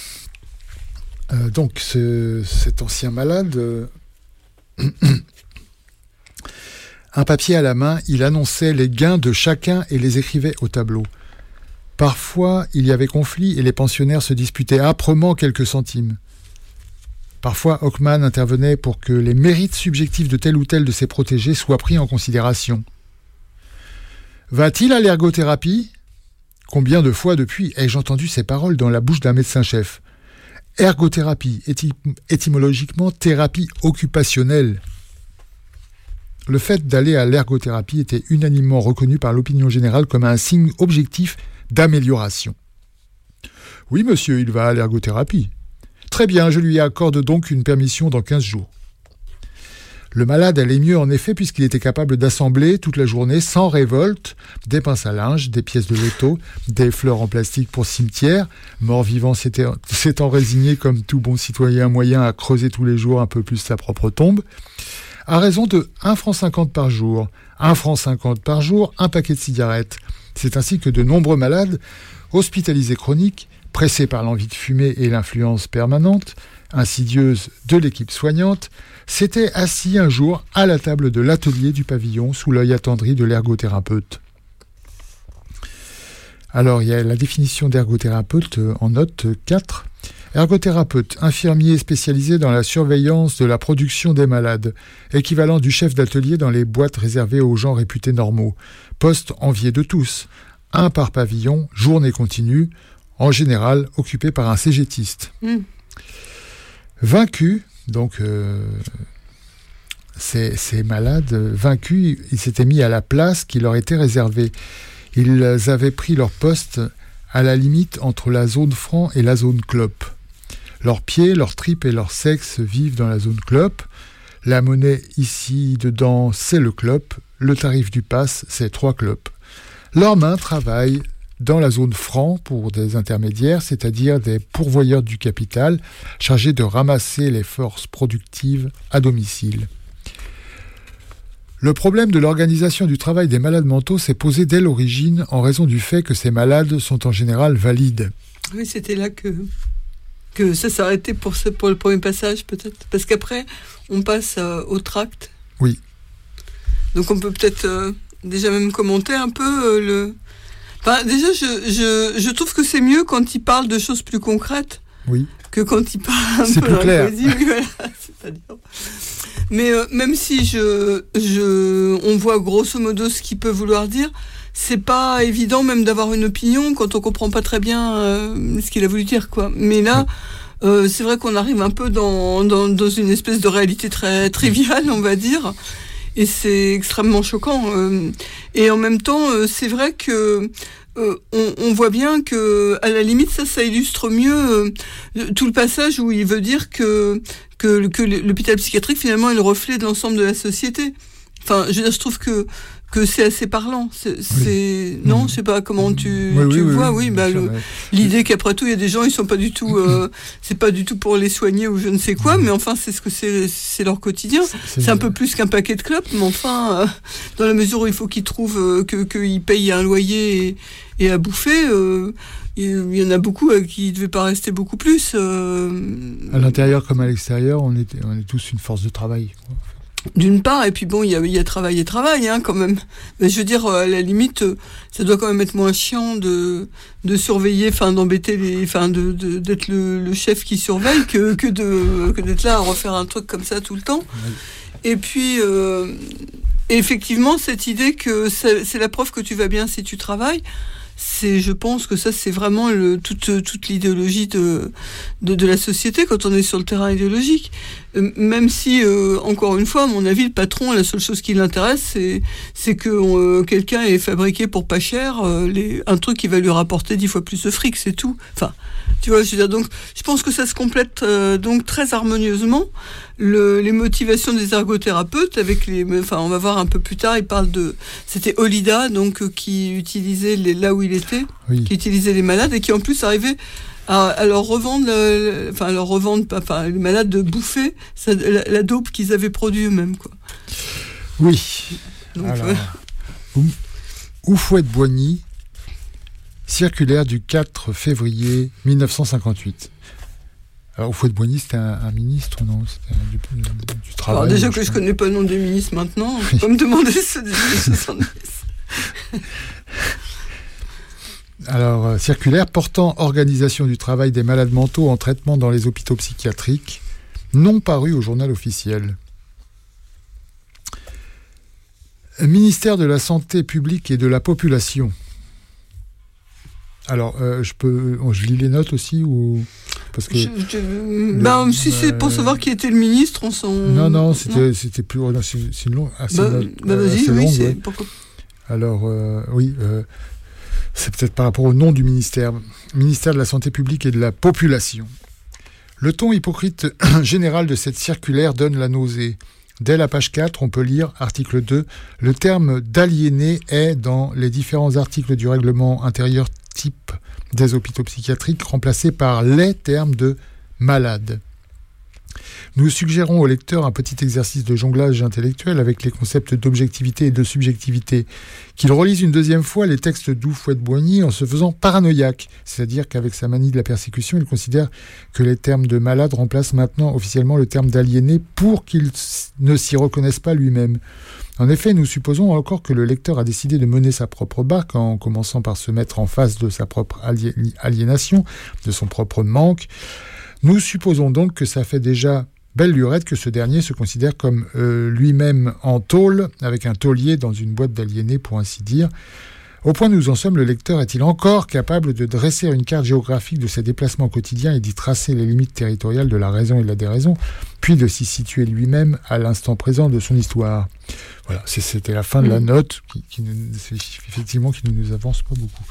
donc cet ancien malade, un papier à la main, il annonçait les gains de chacun et les écrivait au tableau. Parfois, il y avait conflit et les pensionnaires se disputaient âprement quelques centimes. Parfois, Hockman intervenait pour que les mérites subjectifs de tel ou tel de ses protégés soient pris en considération. Va-t-il à l'ergothérapie ? Combien de fois depuis ai-je entendu ces paroles dans la bouche d'un médecin-chef ? Ergothérapie, étymologiquement thérapie occupationnelle. le fait d'aller à l'ergothérapie était unanimement reconnu par l'opinion générale comme un signe objectif d'amélioration. « Oui, monsieur, il va à l'ergothérapie. Très bien, je lui accorde donc une permission dans 15 jours. » Le malade allait mieux en effet puisqu'il était capable d'assembler toute la journée sans révolte des pinces à linge, des pièces de loto, des fleurs en plastique pour cimetière, mort-vivant s'étant résigné comme tout bon citoyen moyen à creuser tous les jours un peu plus sa propre tombe, à raison de 1,50 francs par jour. 1,50 francs par jour, un paquet de cigarettes. C'est ainsi que de nombreux malades, hospitalisés chroniques, pressés par l'envie de fumer et l'influence permanente, insidieuse de l'équipe soignante, s'étaient assis un jour à la table de l'atelier du pavillon sous l'œil attendri de l'ergothérapeute. Alors, il y a la définition d'ergothérapeute en note 4. Ergothérapeute, infirmier spécialisé dans la surveillance de la production des malades, équivalent du chef d'atelier dans les boîtes réservées aux gens réputés normaux. Poste envié de tous. 1 par pavillon, journée continue, en général occupé par un cégétiste. Vaincus, donc ces malades vaincus, ils s'étaient mis à la place qui leur était réservée. Ils avaient pris leur poste à la limite entre la zone franc et la zone clope. Leurs pieds, leurs tripes et leur sexe vivent dans la zone clope. La monnaie ici dedans, c'est le clope. Le tarif du pass, c'est 3 clopes. Leurs mains travaillent dans la zone franc pour des intermédiaires, c'est-à-dire des pourvoyeurs du capital chargés de ramasser les forces productives à domicile. Le problème de l'organisation du travail des malades mentaux s'est posé dès l'origine en raison du fait que ces malades sont en général valides. Oui, c'était là que ça s'arrêtait pour le premier passage peut-être. Parce qu'après, on passe au tract. Oui. Donc on peut peut-être déjà même commenter un peu le... Enfin, déjà, je trouve que c'est mieux quand il parle de choses plus concrètes que quand il parle un c'est peu plus clair. poésie. Oui, voilà, c'est-à-dire. Mais même si on voit grosso modo ce qu'il peut vouloir dire, c'est pas évident même d'avoir une opinion quand on comprend pas très bien ce qu'il a voulu dire, quoi. Mais là, c'est vrai qu'on arrive un peu dans une espèce de réalité très triviale, on va dire. Et c'est extrêmement choquant. Et en même temps, c'est vrai que on voit bien que, à la limite, ça illustre mieux tout le passage où il veut dire que l'hôpital psychiatrique, finalement, est le reflet de l'ensemble de la société. Enfin, je trouve que c'est assez parlant. Non, je sais pas comment tu vois. Oui, l'idée qu'après tout, il y a des gens, ils sont pas du tout, c'est pas du tout pour les soigner ou je ne sais quoi, mais enfin, c'est ce que c'est leur quotidien. C'est un peu plus qu'un paquet de clopes, mais enfin, dans la mesure où il faut qu'ils trouvent qu'ils payent un loyer et à bouffer, il y en a beaucoup qui ne devaient pas rester beaucoup plus. À l'intérieur comme à l'extérieur, on est tous une force de travail. D'une part, et puis bon, il y a travail et travail, hein, quand même. Mais je veux dire, à la limite, ça doit quand même être moins chiant de surveiller, enfin, d'embêter d'être le chef qui surveille que d'être là à refaire un truc comme ça tout le temps. Oui. Et puis, effectivement, cette idée que c'est la preuve que tu vas bien si tu travailles, je pense que ça, c'est vraiment toute l'idéologie de la société quand on est sur le terrain idéologique. Même si, encore une fois, à mon avis, le patron, la seule chose qui l'intéresse, c'est que quelqu'un ait fabriqué pour pas cher un truc qui va lui rapporter 10 fois plus de fric, c'est tout. Enfin, tu vois, je veux dire, donc, je pense que ça se complète donc très harmonieusement. Les motivations des ergothérapeutes on va voir un peu plus tard, c'était Olida, donc, qui utilisait là où il était, qui utilisait les malades et qui en plus arrivait à leur revendre, les malades de bouffer la dope qu'ils avaient produit eux-mêmes, quoi. Oui. Donc, alors, Houphouët-Boigny, circulaire du 4 février 1958. Alors, Houphouët-Boigny, c'était un ministre, non? C'était du travail. Alors, déjà que je connais pas le nom des ministres maintenant, on peut pas me demander ceux des années 70. Alors, circulaire portant organisation du travail des malades mentaux en traitement dans les hôpitaux psychiatriques, non paru au journal officiel. Ministère de la Santé publique et de la Population. Alors, je lis les notes aussi ou... parce que si c'est pour savoir qui était le ministre, on s'en... Non, c'était plus... C'est une longue... Vas-y, oui, c'est... Ouais. Pourquoi... Alors, c'est peut-être par rapport au nom du ministère de la Santé publique et de la Population. Le ton hypocrite général de cette circulaire donne la nausée. Dès la page 4, on peut lire, article 2, le terme d'aliéné est, dans les différents articles du règlement intérieur type des hôpitaux psychiatriques, remplacé par les termes de malade. Nous suggérons au lecteur un petit exercice de jonglage intellectuel avec les concepts d'objectivité et de subjectivité, qu'il relise une deuxième fois les textes d'Houphouët-Boigny en se faisant paranoïaque, c'est-à-dire qu'avec sa manie de la persécution, il considère que les termes de malade remplacent maintenant officiellement le terme d'aliéné pour qu'il ne s'y reconnaisse pas lui-même. En effet, nous supposons encore que le lecteur a décidé de mener sa propre barque en commençant par se mettre en face de sa propre aliénation, de son propre manque. Nous supposons donc que ça fait déjà belle lurette que ce dernier se considère comme lui-même en tôle, avec un taulier dans une boîte d'aliénés, pour ainsi dire. Au point où nous en sommes, le lecteur est-il encore capable de dresser une carte géographique de ses déplacements quotidiens et d'y tracer les limites territoriales de la raison et de la déraison, puis de s'y situer lui-même à l'instant présent de son histoire? Voilà, c'était la fin de la note, qui ne nous avance pas beaucoup.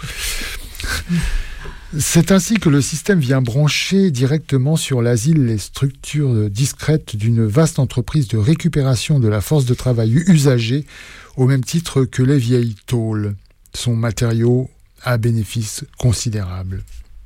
C'est ainsi que le système vient brancher directement sur l'asile les structures discrètes d'une vaste entreprise de récupération de la force de travail usagée, au même titre que les vieilles tôles, son matériau à bénéfice considérable.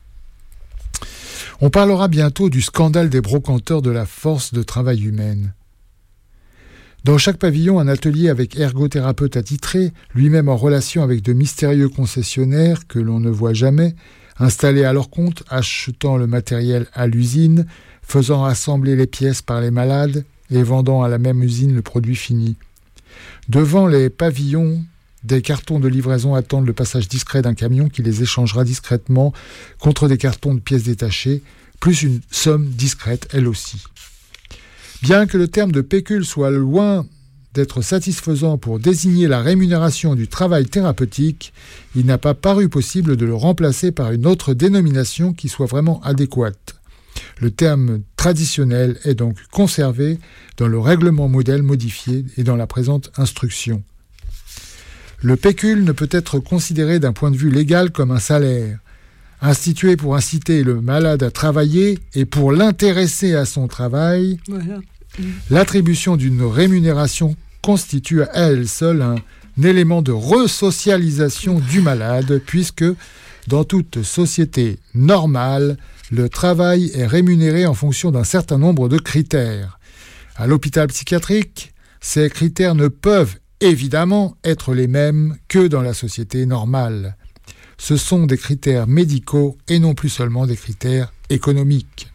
On parlera bientôt du scandale des brocanteurs de la force de travail humaine. Dans chaque pavillon, un atelier avec ergothérapeute attitré, lui-même en relation avec de mystérieux concessionnaires que l'on ne voit jamais, installés à leur compte, achetant le matériel à l'usine, faisant assembler les pièces par les malades et vendant à la même usine le produit fini. Devant les pavillons, des cartons de livraison attendent le passage discret d'un camion qui les échangera discrètement contre des cartons de pièces détachées, plus une somme discrète elle aussi. Bien que le terme de pécule soit loin d'être satisfaisant pour désigner la rémunération du travail thérapeutique, il n'a pas paru possible de le remplacer par une autre dénomination qui soit vraiment adéquate. Le terme traditionnel est donc conservé dans le règlement modèle modifié et dans la présente instruction. Le pécule ne peut être considéré d'un point de vue légal comme un salaire. Institué pour inciter le malade à travailler et pour l'intéresser à son travail, voilà. L'attribution d'une rémunération constitue à elle seule un élément de resocialisation du malade, puisque dans toute société normale, le travail est rémunéré en fonction d'un certain nombre de critères. À l'hôpital psychiatrique, ces critères ne peuvent évidemment être les mêmes que dans la société normale. Ce sont des critères médicaux et non plus seulement des critères économiques.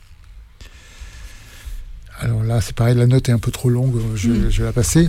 Alors là, c'est pareil, la note est un peu trop longue, je vais la passer.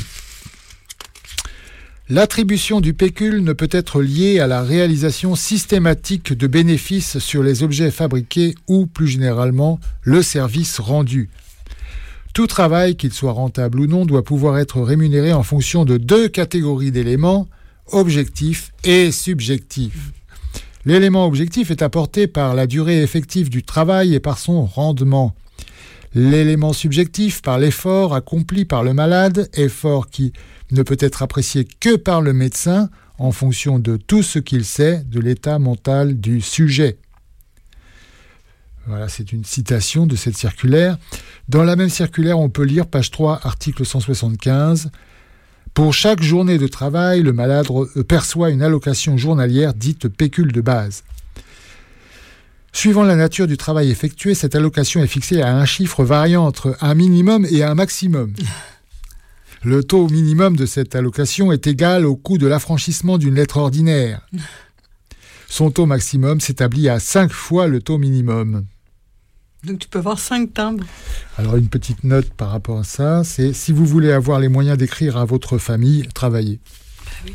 L'attribution du pécule ne peut être liée à la réalisation systématique de bénéfices sur les objets fabriqués ou, plus généralement, le service rendu. Tout travail, qu'il soit rentable ou non, doit pouvoir être rémunéré en fonction de deux catégories d'éléments, objectifs et subjectifs. L'élément objectif est apporté par la durée effective du travail et par son rendement. L'élément subjectif par l'effort accompli par le malade, effort qui ne peut être apprécié que par le médecin en fonction de tout ce qu'il sait de l'état mental du sujet. Voilà, c'est une citation de cette circulaire. Dans la même circulaire, on peut lire, page 3, article 175. Pour chaque journée de travail, le malade perçoit une allocation journalière dite pécule de base. Suivant la nature du travail effectué, cette allocation est fixée à un chiffre variant entre un minimum et un maximum. Le taux minimum de cette allocation est égal au coût de l'affranchissement d'une lettre ordinaire. Son taux maximum s'établit à 5 fois le taux minimum. Donc tu peux avoir 5 timbres. Alors une petite note par rapport à ça, c'est si vous voulez avoir les moyens d'écrire à votre famille, travaillez. Oui.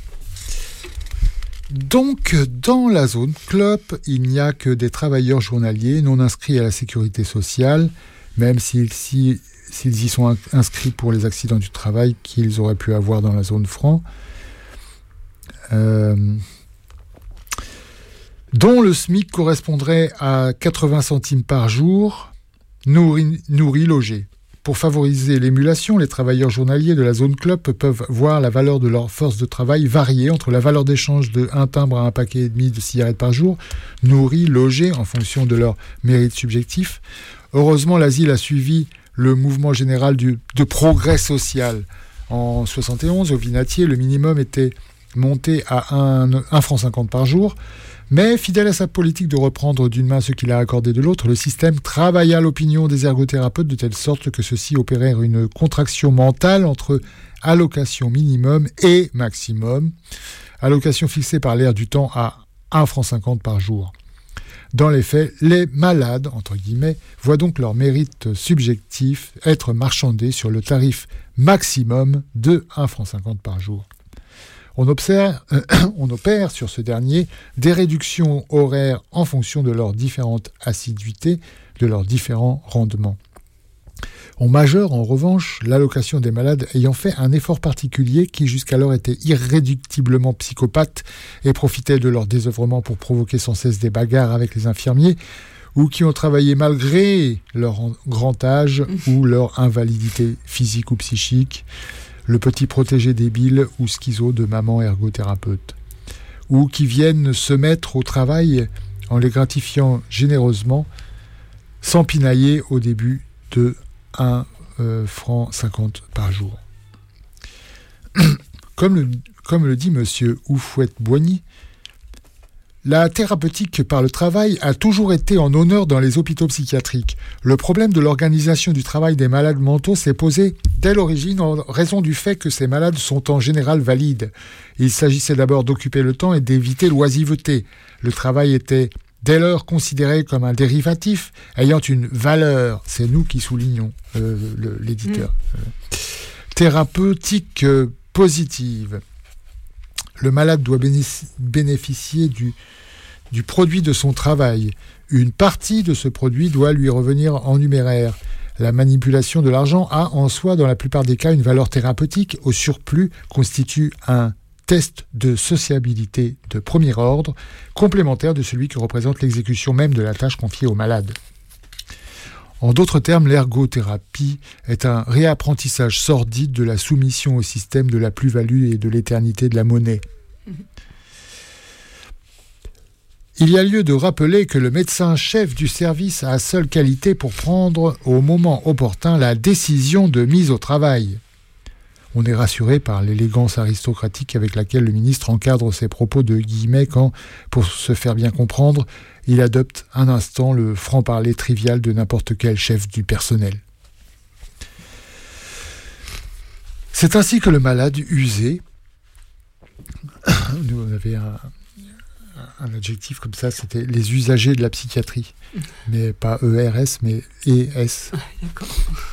Donc, dans la zone CLOP, il n'y a que des travailleurs journaliers non inscrits à la sécurité sociale, même s'ils y sont inscrits pour les accidents du travail qu'ils auraient pu avoir dans la zone franc. dont le SMIC correspondrait à 80 centimes par jour, nourris, logés. Pour favoriser l'émulation, les travailleurs journaliers de la zone club peuvent voir la valeur de leur force de travail varier entre la valeur d'échange de 1 timbre à 1,5 paquet de cigarettes par jour, nourris, logés en fonction de leur mérite subjectif. Heureusement, l'asile a suivi le mouvement général de progrès social. En 1971, au Vinatier, le minimum était monté à 1,50 franc par jour. Mais, fidèle à sa politique de reprendre d'une main ce qu'il a accordé de l'autre, le système travailla l'opinion des ergothérapeutes de telle sorte que ceux-ci opérèrent une contraction mentale entre allocation minimum et maximum, allocation fixée par l'air du temps à 1,50 franc par jour. Dans les faits, les malades, entre guillemets, voient donc leur mérite subjectif être marchandé sur le tarif maximum de 1,50 franc par jour. On opère sur ce dernier des réductions horaires en fonction de leurs différentes assiduités, de leurs différents rendements. On majeure en revanche l'allocation des malades ayant fait un effort particulier qui jusqu'alors était irréductiblement psychopathe et profitait de leur désœuvrement pour provoquer sans cesse des bagarres avec les infirmiers ou qui ont travaillé malgré leur grand âge ou leur invalidité physique ou psychique, le petit protégé débile ou schizo de maman ergothérapeute, ou qui viennent se mettre au travail en les gratifiant généreusement, sans pinailler au début de 1,50 franc par jour. Comme le dit M. Oufouette-Boigny, la thérapeutique par le travail a toujours été en honneur dans les hôpitaux psychiatriques. Le problème de l'organisation du travail des malades mentaux s'est posé dès l'origine en raison du fait que ces malades sont en général valides. Il s'agissait d'abord d'occuper le temps et d'éviter l'oisiveté. Le travail était dès lors considéré comme un dérivatif ayant une valeur, c'est nous qui soulignons l'éditeur, thérapeutique positive. Le malade doit bénéficier du produit de son travail. Une partie de ce produit doit lui revenir en numéraire. La manipulation de l'argent a en soi, dans la plupart des cas, une valeur thérapeutique. Au surplus, constitue un test de sociabilité de premier ordre, complémentaire de celui que représente l'exécution même de la tâche confiée au malade. En d'autres termes, l'ergothérapie est un réapprentissage sordide de la soumission au système de la plus-value et de l'éternité de la monnaie. Il y a lieu de rappeler que le médecin-chef du service a seule qualité pour prendre au moment opportun la décision de mise au travail. On est rassuré par l'élégance aristocratique avec laquelle le ministre encadre ses propos de guillemets quand, pour se faire bien comprendre, il adopte un instant le franc-parler trivial de n'importe quel chef du personnel. C'est ainsi que le malade usé, nous on avait un adjectif comme ça, c'était les usagers de la psychiatrie, mais pas ERS, mais ES. D'accord.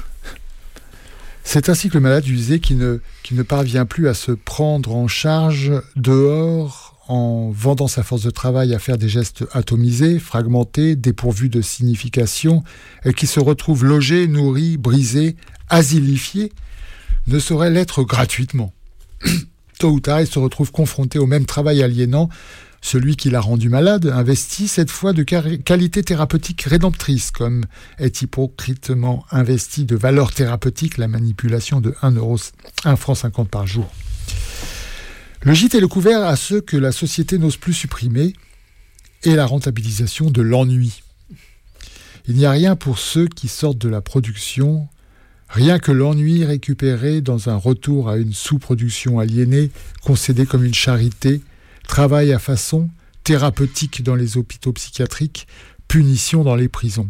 C'est ainsi que le malade usé qui ne parvient plus à se prendre en charge dehors en vendant sa force de travail à faire des gestes atomisés, fragmentés, dépourvus de signification, et qui se retrouve logé, nourri, brisé, asilifié, ne saurait l'être gratuitement. Tôt ou tard, il se retrouve confronté au même travail aliénant. Celui qui l'a rendu malade investit cette fois de qualité thérapeutique rédemptrice, comme est hypocritement investi de valeur thérapeutique la manipulation de 1,50 franc par jour. Le gîte est le couvert à ceux que la société n'ose plus supprimer et la rentabilisation de l'ennui. Il n'y a rien pour ceux qui sortent de la production, rien que l'ennui récupéré dans un retour à une sous-production aliénée, concédée comme une charité, travail à façon, thérapeutique dans les hôpitaux psychiatriques, punition dans les prisons.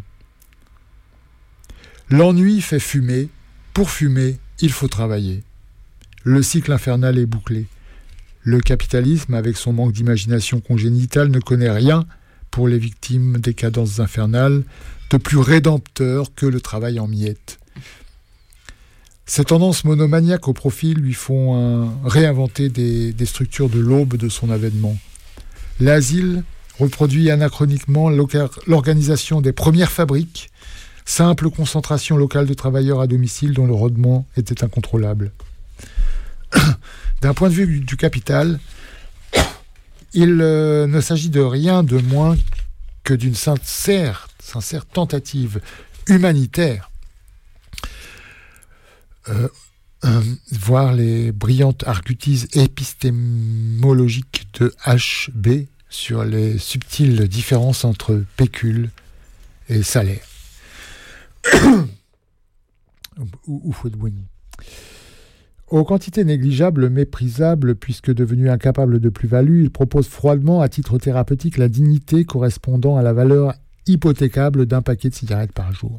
L'ennui fait fumer. Pour fumer, il faut travailler. Le cycle infernal est bouclé. Le capitalisme, avec son manque d'imagination congénitale, ne connaît rien pour les victimes des cadences infernales de plus rédempteur que le travail en miettes. Ces tendances monomaniaques au profil lui font réinventer des structures de l'aube de son avènement. L'asile reproduit anachroniquement l'organisation des premières fabriques, simple concentration locale de travailleurs à domicile dont le rendement était incontrôlable. D'un point de vue du capital, Il ne s'agit de rien de moins que d'une sincère tentative humanitaire. Voir les brillantes arguties épistémologiques de H.B. sur les subtiles différences entre pécule et salaire. ou Fouet-de-Boigny. Aux quantités négligeables, méprisables, puisque devenu incapable de plus-value, il propose froidement, à titre thérapeutique, la dignité correspondant à la valeur hypothécable d'un paquet de cigarettes par jour.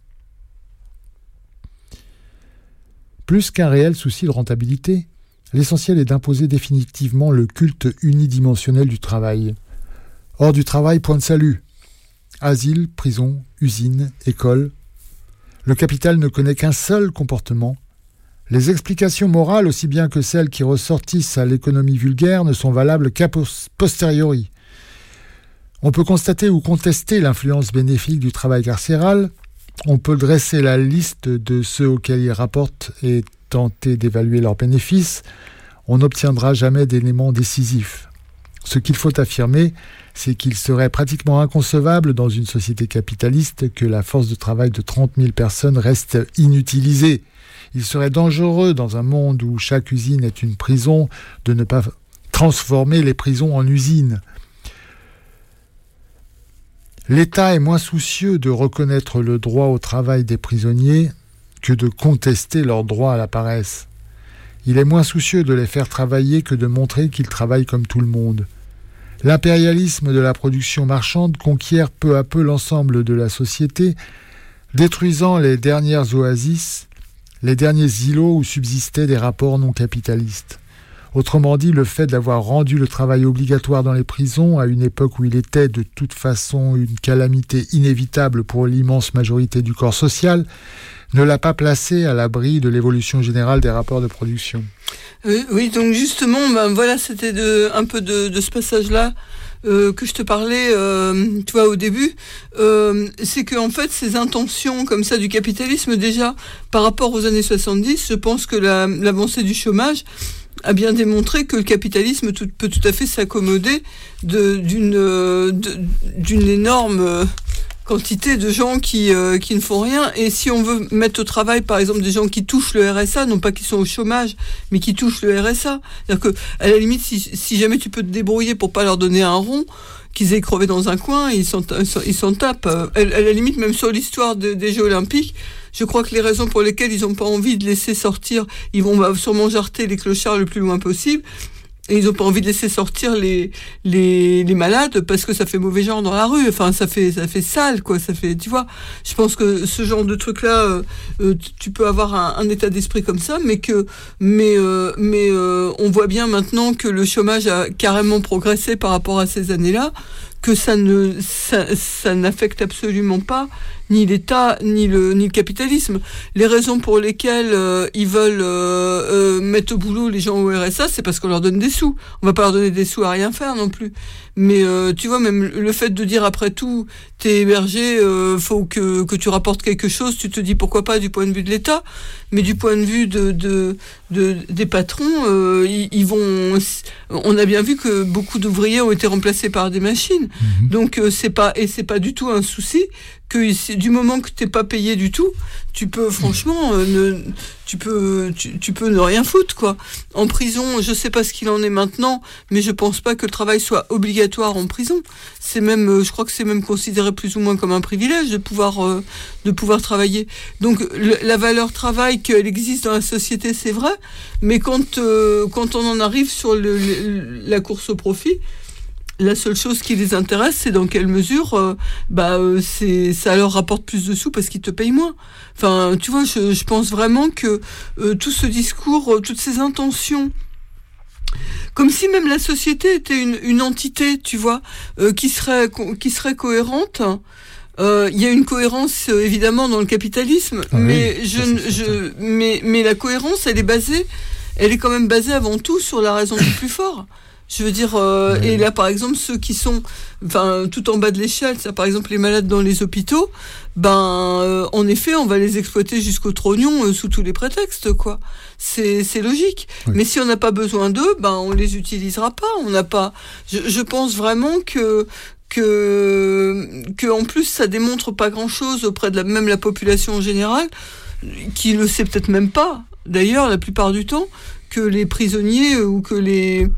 Plus qu'un réel souci de rentabilité, l'essentiel est d'imposer définitivement le culte unidimensionnel du travail. Hors du travail, point de salut. Asile, prison, usine, école. Le capital ne connaît qu'un seul comportement. Les explications morales, aussi bien que celles qui ressortissent à l'économie vulgaire, ne sont valables qu'a posteriori. On peut constater ou contester l'influence bénéfique du travail carcéral. On peut dresser la liste de ceux auxquels il rapporte et tenter d'évaluer leurs bénéfices. On n'obtiendra jamais d'éléments décisifs. Ce qu'il faut affirmer, c'est qu'il serait pratiquement inconcevable dans une société capitaliste que la force de travail de 30 000 personnes reste inutilisée. Il serait dangereux, dans un monde où chaque usine est une prison, de ne pas transformer les prisons en usines. L'État est moins soucieux de reconnaître le droit au travail des prisonniers que de contester leur droit à la paresse. Il est moins soucieux de les faire travailler que de montrer qu'ils travaillent comme tout le monde. L'impérialisme de la production marchande conquiert peu à peu l'ensemble de la société, détruisant les dernières oasis, les derniers îlots où subsistaient des rapports non capitalistes. Autrement dit, le fait d'avoir rendu le travail obligatoire dans les prisons à une époque où il était de toute façon une calamité inévitable pour l'immense majorité du corps social, ne l'a pas placé à l'abri de l'évolution générale des rapports de production. Oui, donc justement, voilà, c'était un peu de ce passage-là que je te parlais, tu vois, au début. C'est que en fait, ces intentions comme ça du capitalisme, déjà, par rapport aux années 70, je pense que l'avancée du chômage a bien démontré que le capitalisme peut tout à fait s'accommoder d'une énorme quantité de gens qui ne font rien. Et si on veut mettre au travail, par exemple, des gens qui touchent le RSA, non pas qui sont au chômage, mais qui touchent le RSA. C'est-à-dire que, à la limite, si jamais tu peux te débrouiller pour pas leur donner un rond, qu'ils aient crevé dans un coin, ils s'en tapent. À la limite, même sur l'histoire des Jeux Olympiques, je crois que les raisons pour lesquelles ils n'ont pas envie de laisser sortir, ils vont sûrement jarter les clochards le plus loin possible. Et ils n'ont pas envie de laisser sortir les malades parce que ça fait mauvais genre dans la rue. Enfin, ça fait sale, quoi. Ça fait, tu vois. Je pense que ce genre de truc-là, tu peux avoir un état d'esprit comme ça, mais on voit bien maintenant que le chômage a carrément progressé par rapport à ces années-là, que ça n'affecte absolument pas ni l'État ni le capitalisme. Les raisons pour lesquelles ils veulent mettre au boulot les gens au RSA, c'est parce qu'on leur donne des sous. On va pas leur donner des sous à rien faire non plus. Mais tu vois, même le fait de dire après tout, t'es hébergé, faut que tu rapportes quelque chose, tu te dis pourquoi pas du point de vue de l'État, mais du point de vue des patrons, ils vont. On a bien vu que beaucoup d'ouvriers ont été remplacés par des machines. Mmh. Donc c'est pas du tout un souci que du moment que t'es pas payé du tout, tu peux franchement tu peux ne rien foutre, quoi. En prison, je sais pas ce qu'il en est maintenant, mais je pense pas que le travail soit obligatoire en prison. C'est même, je crois que c'est même considéré plus ou moins comme un privilège de pouvoir travailler. Donc la valeur travail, qu'elle existe dans la société, c'est vrai, mais quand on en arrive sur la course au profit, la seule chose qui les intéresse, c'est dans quelle mesure ça leur rapporte plus de sous parce qu'ils te payent moins. Enfin, tu vois, je pense vraiment que tout ce discours, toutes ces intentions, comme si même la société était une entité, tu vois, qui serait cohérente. Il y a une cohérence évidemment dans le capitalisme, mais la cohérence, elle est quand même basée avant tout sur la raison du plus fort. Je veux dire, et là, par exemple, ceux qui sont, tout en bas de l'échelle, ça, par exemple, les malades dans les hôpitaux, en effet, on va les exploiter jusqu'au trognon sous tous les prétextes, quoi. C'est logique. Oui. Mais si on n'a pas besoin d'eux, on les utilisera pas. On n'a pas. Je pense vraiment que en plus, ça démontre pas grand-chose auprès de même la population en général, qui le sait peut-être même pas. D'ailleurs, la plupart du temps, que les prisonniers ou que les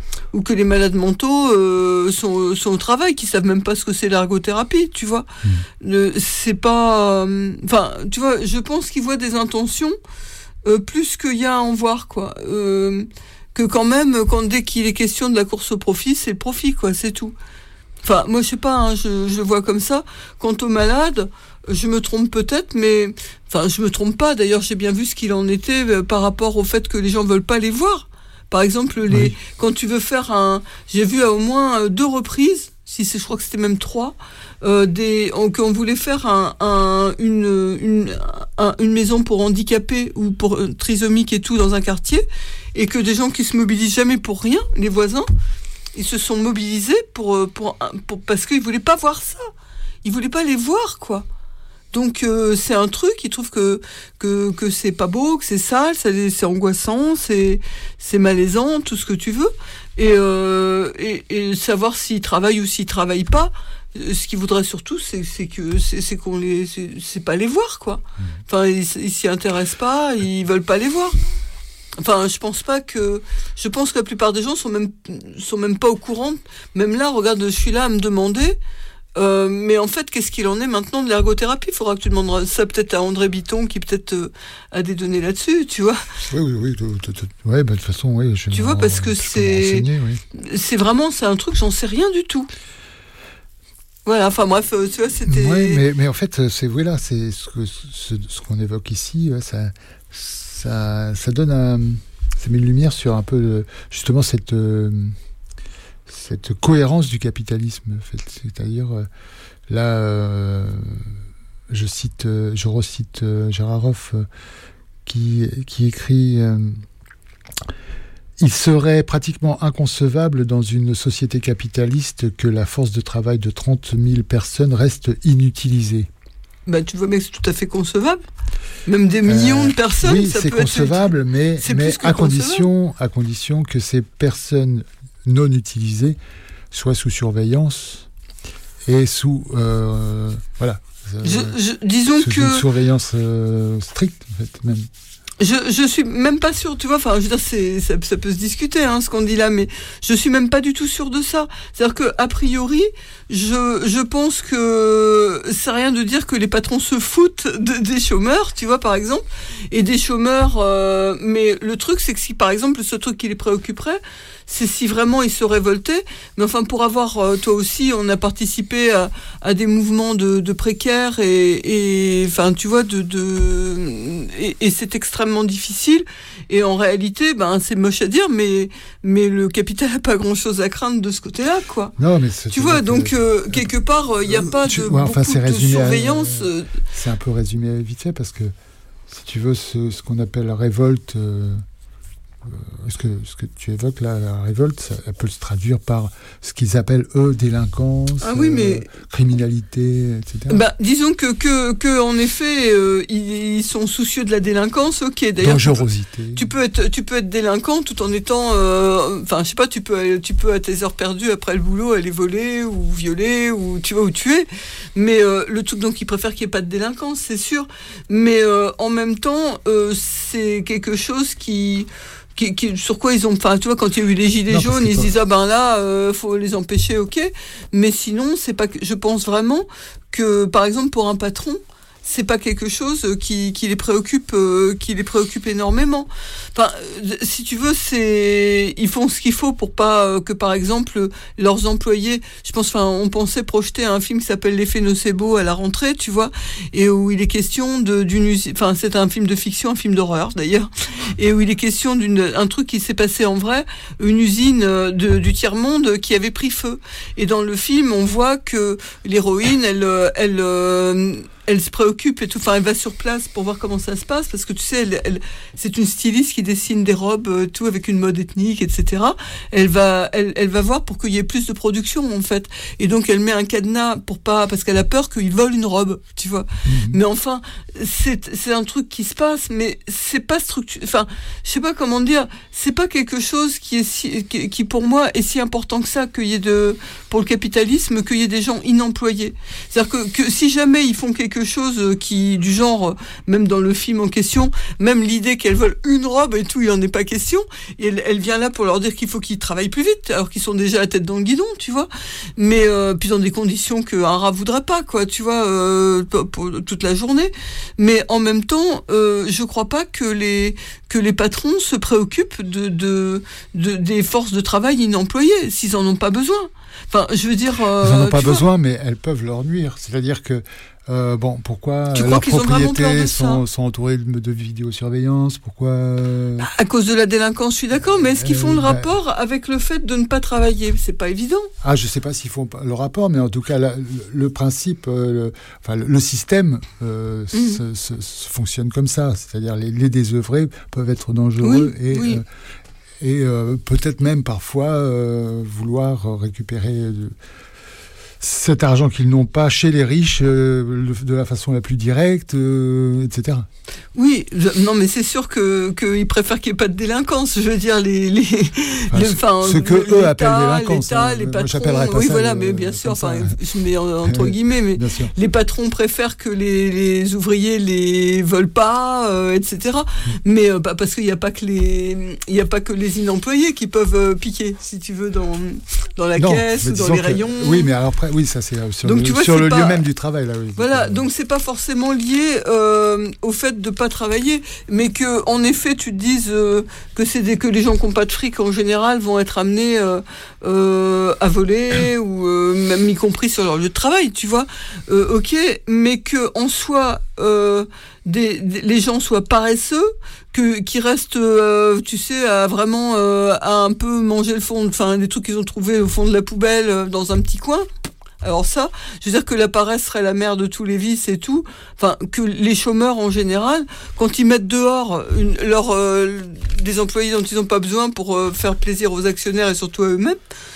malades mentaux sont au travail, qui savent même pas ce que c'est l'ergothérapie, tu vois. C'est pas, tu vois, je pense qu'ils voient des intentions plus qu'il y a à en voir, quoi. Que quand même, dès qu'il est question de la course au profit, c'est le profit, quoi, c'est tout. Enfin, moi, je sais pas, hein, je le vois comme ça. Quant aux malades, je me trompe peut-être, mais je me trompe pas. D'ailleurs, j'ai bien vu ce qu'il en était par rapport au fait que les gens veulent pas les voir. Par exemple, quand tu veux faire j'ai vu à au moins 2 reprises, je crois que c'était même 3, qu'on voulait faire une maison pour handicapés ou pour trisomiques et tout dans un quartier, et que des gens qui se mobilisent jamais pour rien, les voisins, ils se sont mobilisés parce qu'ils voulaient pas voir ça. Ils voulaient pas les voir, quoi. Donc c'est un truc, ils trouvent que c'est pas beau, que c'est sale, c'est angoissant, c'est malaisant, tout ce que tu veux. Et savoir s'ils travaillent ou s'ils travaillent pas, ce qu'ils voudraient surtout, c'est pas les voir, quoi. Ils s'y intéressent pas, ils veulent pas les voir. Je pense que la plupart des gens sont même pas au courant. Même là, regarde, je suis là à me demander, mais en fait, qu'est-ce qu'il en est maintenant de l'ergothérapie? Il faudra que tu demandes ça peut-être à André Bitton, qui peut-être a des données là-dessus, tu vois. Oui. De toute façon, oui. Tu vois, parce que c'est un truc, j'en sais rien du tout. Voilà, bref, tu vois, c'était... Oui, mais en fait, c'est ce qu'on évoque ici, ça donne ça met une lumière sur un peu justement cette cohérence du capitalisme, en fait. C'est-à-dire là, je recite Gérard Hoff qui écrit il serait pratiquement inconcevable dans une société capitaliste que la force de travail de 30 000 personnes reste inutilisée. Tu vois bien que c'est tout à fait concevable. Même des millions de personnes, oui, ça c'est peut concevable, être... mais à condition que ces personnes non utilisées soient sous surveillance et sous disons sous que une surveillance stricte, en fait, même. Je suis même pas sûre, tu vois, je veux dire, ça peut se discuter, hein, ce qu'on dit là, mais je suis même pas du tout sûre de ça. C'est-à-dire que, a priori, je pense que c'est rien de dire que les patrons se foutent des chômeurs, tu vois, par exemple, et des chômeurs, mais le truc, c'est que si, par exemple, ce truc qui les préoccuperait, c'est si vraiment ils se révoltaient. Mais pour avoir, toi aussi, on a participé à des mouvements de précaires et tu vois, et c'est extrêmement difficile. Et en réalité, c'est moche à dire, mais le capital n'a pas grand-chose à craindre de ce côté-là, quoi. Non, mais tu vois, donc quelque part, il n'y a pas beaucoup de surveillance. C'est un peu résumé vite fait parce que si tu veux, ce qu'on appelle la révolte. Ce que tu évoques là, la révolte, elle peut se traduire par ce qu'ils appellent eux délinquance, criminalité, etc. Disons que en effet, ils sont soucieux de la délinquance. Ok, d'ailleurs. Dangerosité. Tu peux être délinquant tout en étant, je sais pas, tu peux à tes heures perdues après le boulot aller voler ou violer ou tu vois où tu es. Mais le truc donc ils préfèrent qu'il n'y ait pas de délinquance, c'est sûr. Mais en même temps, c'est quelque chose sur quoi ils ont, tu vois, quand il y a eu les gilets jaunes, ils se disent faut les empêcher, ok. Mais sinon, c'est pas, je pense vraiment que, par exemple, pour un patron, c'est pas quelque chose qui les préoccupe énormément. Si tu veux, ils font ce qu'il faut pour pas que, par exemple, leurs employés, je pense, on pensait projeter un film qui s'appelle L'effet nocebo à la rentrée, tu vois, et où il est question d'une usine, c'est un film de fiction, un film d'horreur d'ailleurs, et où il est question d'un truc qui s'est passé en vrai, une usine du tiers-monde qui avait pris feu. Et dans le film, on voit que l'héroïne, elle se préoccupe et tout. Enfin, elle va sur place pour voir comment ça se passe, parce que tu sais, c'est une styliste qui dessine des robes, tout avec une mode ethnique, etc. Elle va voir pour qu'il y ait plus de production, en fait. Et donc, elle met un cadenas parce qu'elle a peur qu'ils volent une robe, tu vois. Mais enfin, c'est un truc qui se passe, mais c'est pas structuré. Enfin, je sais pas comment dire. C'est pas quelque chose qui pour moi est si important que ça, pour le capitalisme, qu'il y ait des gens inemployés. C'est-à-dire que si jamais ils font quelque chose du genre, même dans le film en question, même l'idée qu'elles veulent une robe et tout, il en est pas question. Et elle vient là pour leur dire qu'il faut qu'ils travaillent plus vite, alors qu'ils sont déjà la tête dans le guidon, tu vois. Mais puis dans des conditions qu'un rat voudrait pas, quoi, tu vois, pour toute la journée. Mais en même temps, je crois pas que les patrons se préoccupent des forces de travail inemployées, s'ils en ont pas besoin. Enfin, je veux dire... ils en ont pas besoin, mais elles peuvent leur nuire. C'est-à-dire que, pourquoi leurs propriétés sont entourées de vidéosurveillance? Pourquoi à cause de la délinquance, je suis d'accord, mais est-ce qu'ils font le rapport avec le fait de ne pas travailler? C'est pas évident. Ah, je sais pas s'ils font le rapport, mais en tout cas, le principe, le système fonctionne comme ça. C'est-à-dire les désœuvrés peuvent être dangereux et peut-être même parfois vouloir récupérer cet argent qu'ils n'ont pas chez les riches de la façon la plus directe, etc. Oui, non, mais c'est sûr qu'ils préfèrent qu'il n'y ait pas de délinquance. Je veux dire, ce que eux appellent délinquance. Les patrons, moi, j'appellerais pas oui, ça. Voilà, mais bien sûr, je mets entre guillemets, mais les patrons préfèrent que les ouvriers les volent pas, etc. Mais parce qu'il n'y a pas que les inemployés qui peuvent piquer, si tu veux, dans la caisse ou dans les rayons. Oui, mais alors après, oui, ça c'est sur le lieu même du travail, là. Oui. Voilà, donc c'est pas forcément lié au fait de pas travailler, mais que en effet tu te dises que les gens qui n'ont pas de fric en général vont être amenés à voler ou même y compris sur leur lieu de travail, tu vois. Ok, mais que en soi les gens soient paresseux, qui restent, tu sais, à vraiment à un peu manger le fond, enfin des trucs qu'ils ont trouvés au fond de la poubelle dans un petit coin. Alors ça, je veux dire que la paresse serait la mère de tous les vices et tout. Enfin, que les chômeurs en général, quand ils mettent dehors des employés dont ils n'ont pas besoin pour faire plaisir aux actionnaires et surtout à eux-mêmes,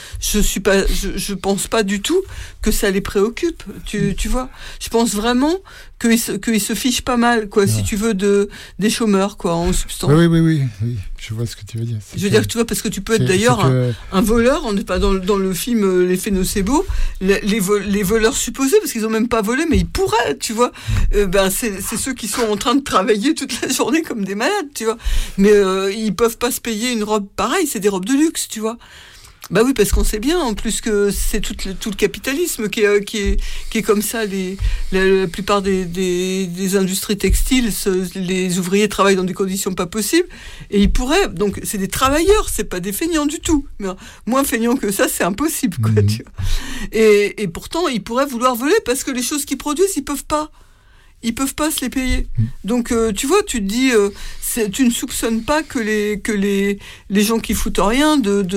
je pense pas du tout que ça les préoccupe. Tu vois. Je pense vraiment qu'ils se fichent pas mal, quoi, si tu veux, des chômeurs, quoi, en substance. Oui. Je vois ce que tu veux dire. Je veux dire, tu vois, parce que tu peux être d'ailleurs un voleur, on n'est pas dans le film L'effet nocebo, les voleurs supposés, parce qu'ils ont même pas volé, mais ils pourraient, tu vois. C'est ceux qui sont en train de travailler toute la journée comme des malades, tu vois. Mais ils peuvent pas se payer une robe pareille, c'est des robes de luxe, tu vois. Bah oui, parce qu'on sait bien en plus que c'est tout le capitalisme qui est comme ça. La plupart des industries textiles, les ouvriers travaillent dans des conditions pas possibles et ils pourraient. Donc c'est des travailleurs, c'est pas des feignants du tout. Mais moins feignants que ça, c'est impossible, quoi. Tu vois. Et pourtant, ils pourraient vouloir voler parce que les choses qu'ils produisent, ils peuvent pas se les payer. Donc tu vois, tu te dis tu ne soupçonnes pas que les gens qui foutent rien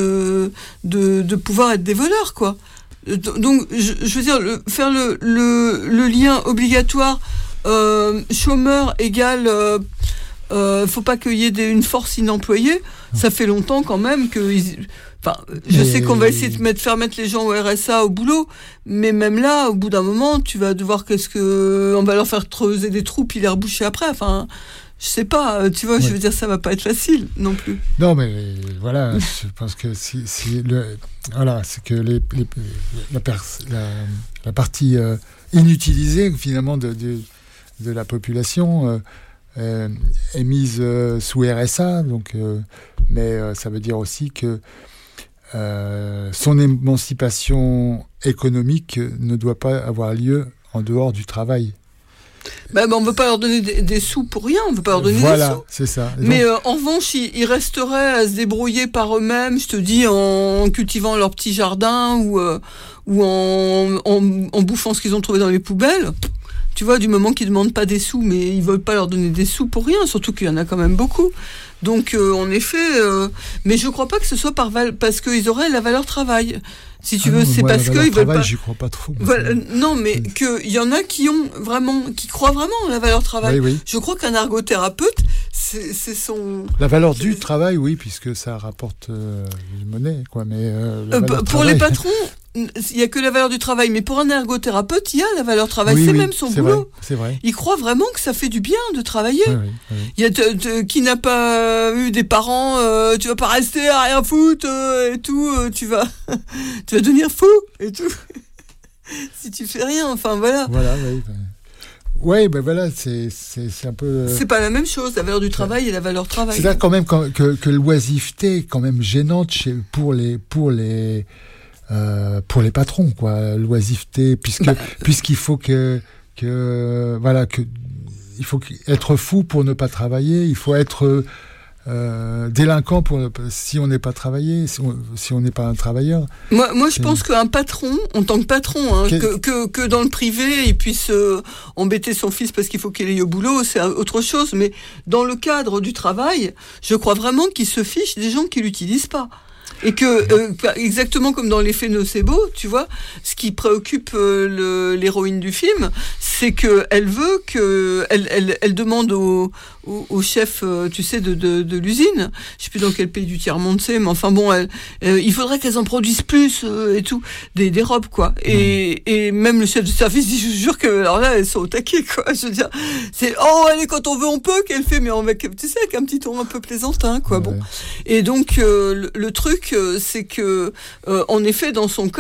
de pouvoir être des voleurs, quoi. Donc je veux dire faire le lien obligatoire chômeur égale faut pas qu'il y ait une force inemployée. Ça fait longtemps quand même que je sais qu'on va essayer de faire mettre les gens au RSA au boulot, mais même là, au bout d'un moment, tu vas devoir on va leur faire creuser des trous puis les reboucher après. Enfin, je sais pas, tu vois, je veux dire, ça va pas être facile non plus. Non, mais voilà, je pense que c'est que la partie inutilisée finalement de la population est mise sous RSA, donc, mais ça veut dire aussi que son émancipation économique ne doit pas avoir lieu en dehors du travail. On ne veut pas leur donner des sous pour rien, on ne veut pas leur donner des sous. Voilà, c'est ça. Mais en revanche, ils resteraient à se débrouiller par eux-mêmes, je te dis, en cultivant leur petit jardin ou en bouffant ce qu'ils ont trouvé dans les poubelles. Tu vois, du moment qu'ils demandent pas des sous, mais ils veulent pas leur donner des sous pour rien, surtout qu'il y en a quand même beaucoup. Donc, en effet, mais je crois pas que ce soit parce qu'ils auraient la valeur travail. Si tu veux, c'est moi, parce qu'ils veulent pas. J'y crois pas trop. Voilà, non, mais qu'il y en a qui croient vraiment à la valeur travail. Oui. Je crois qu'un ergothérapeute, c'est son. La valeur du travail, oui, puisque ça rapporte une monnaie, quoi. Mais pour les patrons, il y a que la valeur du travail, mais pour un ergothérapeute, il y a la valeur travail. C'est même son boulot. C'est vrai. Il croit vraiment que ça fait du bien de travailler. Oui. Il y a qui n'a pas eu des parents, tu vas pas rester à rien foutre et tout, tu vas devenir fou et tout. Si tu fais rien, enfin voilà. Voilà, oui. Oui, ben voilà, c'est un peu. C'est pas la même chose, la valeur du travail et la valeur travail. C'est là quand même que l'oisiveté est quand même gênante pour les patrons, quoi. L'oisiveté, puisqu'il faut il faut être fou pour ne pas travailler, il faut être délinquant si on n'est pas travaillé, si on n'est pas un travailleur. Moi je pense qu'un patron, en tant que patron, que dans le privé, il puisse embêter son fils parce qu'il faut qu'il aille au boulot, c'est autre chose. Mais dans le cadre du travail, je crois vraiment qu'il se fiche des gens qui l'utilisent pas. Et que, exactement comme dans l'effet nocebo, tu vois, ce qui préoccupe l'héroïne du film, c'est qu'elle veut elle demande au chef, tu sais, de l'usine, je sais plus dans quel pays du tiers-monde c'est, mais enfin bon, il faudrait qu'elles en produisent plus et tout, des robes, quoi. Et même le chef de service dit, je vous jure que, alors là, elles sont au taquet, quoi. Je veux dire, c'est, allez, quand on veut, on peut, qu'elle fait, mais tu sais, avec un petit ton un peu plaisantin, quoi. Ouais. Bon. Et donc, le truc, c'est que, en effet, dans son cas,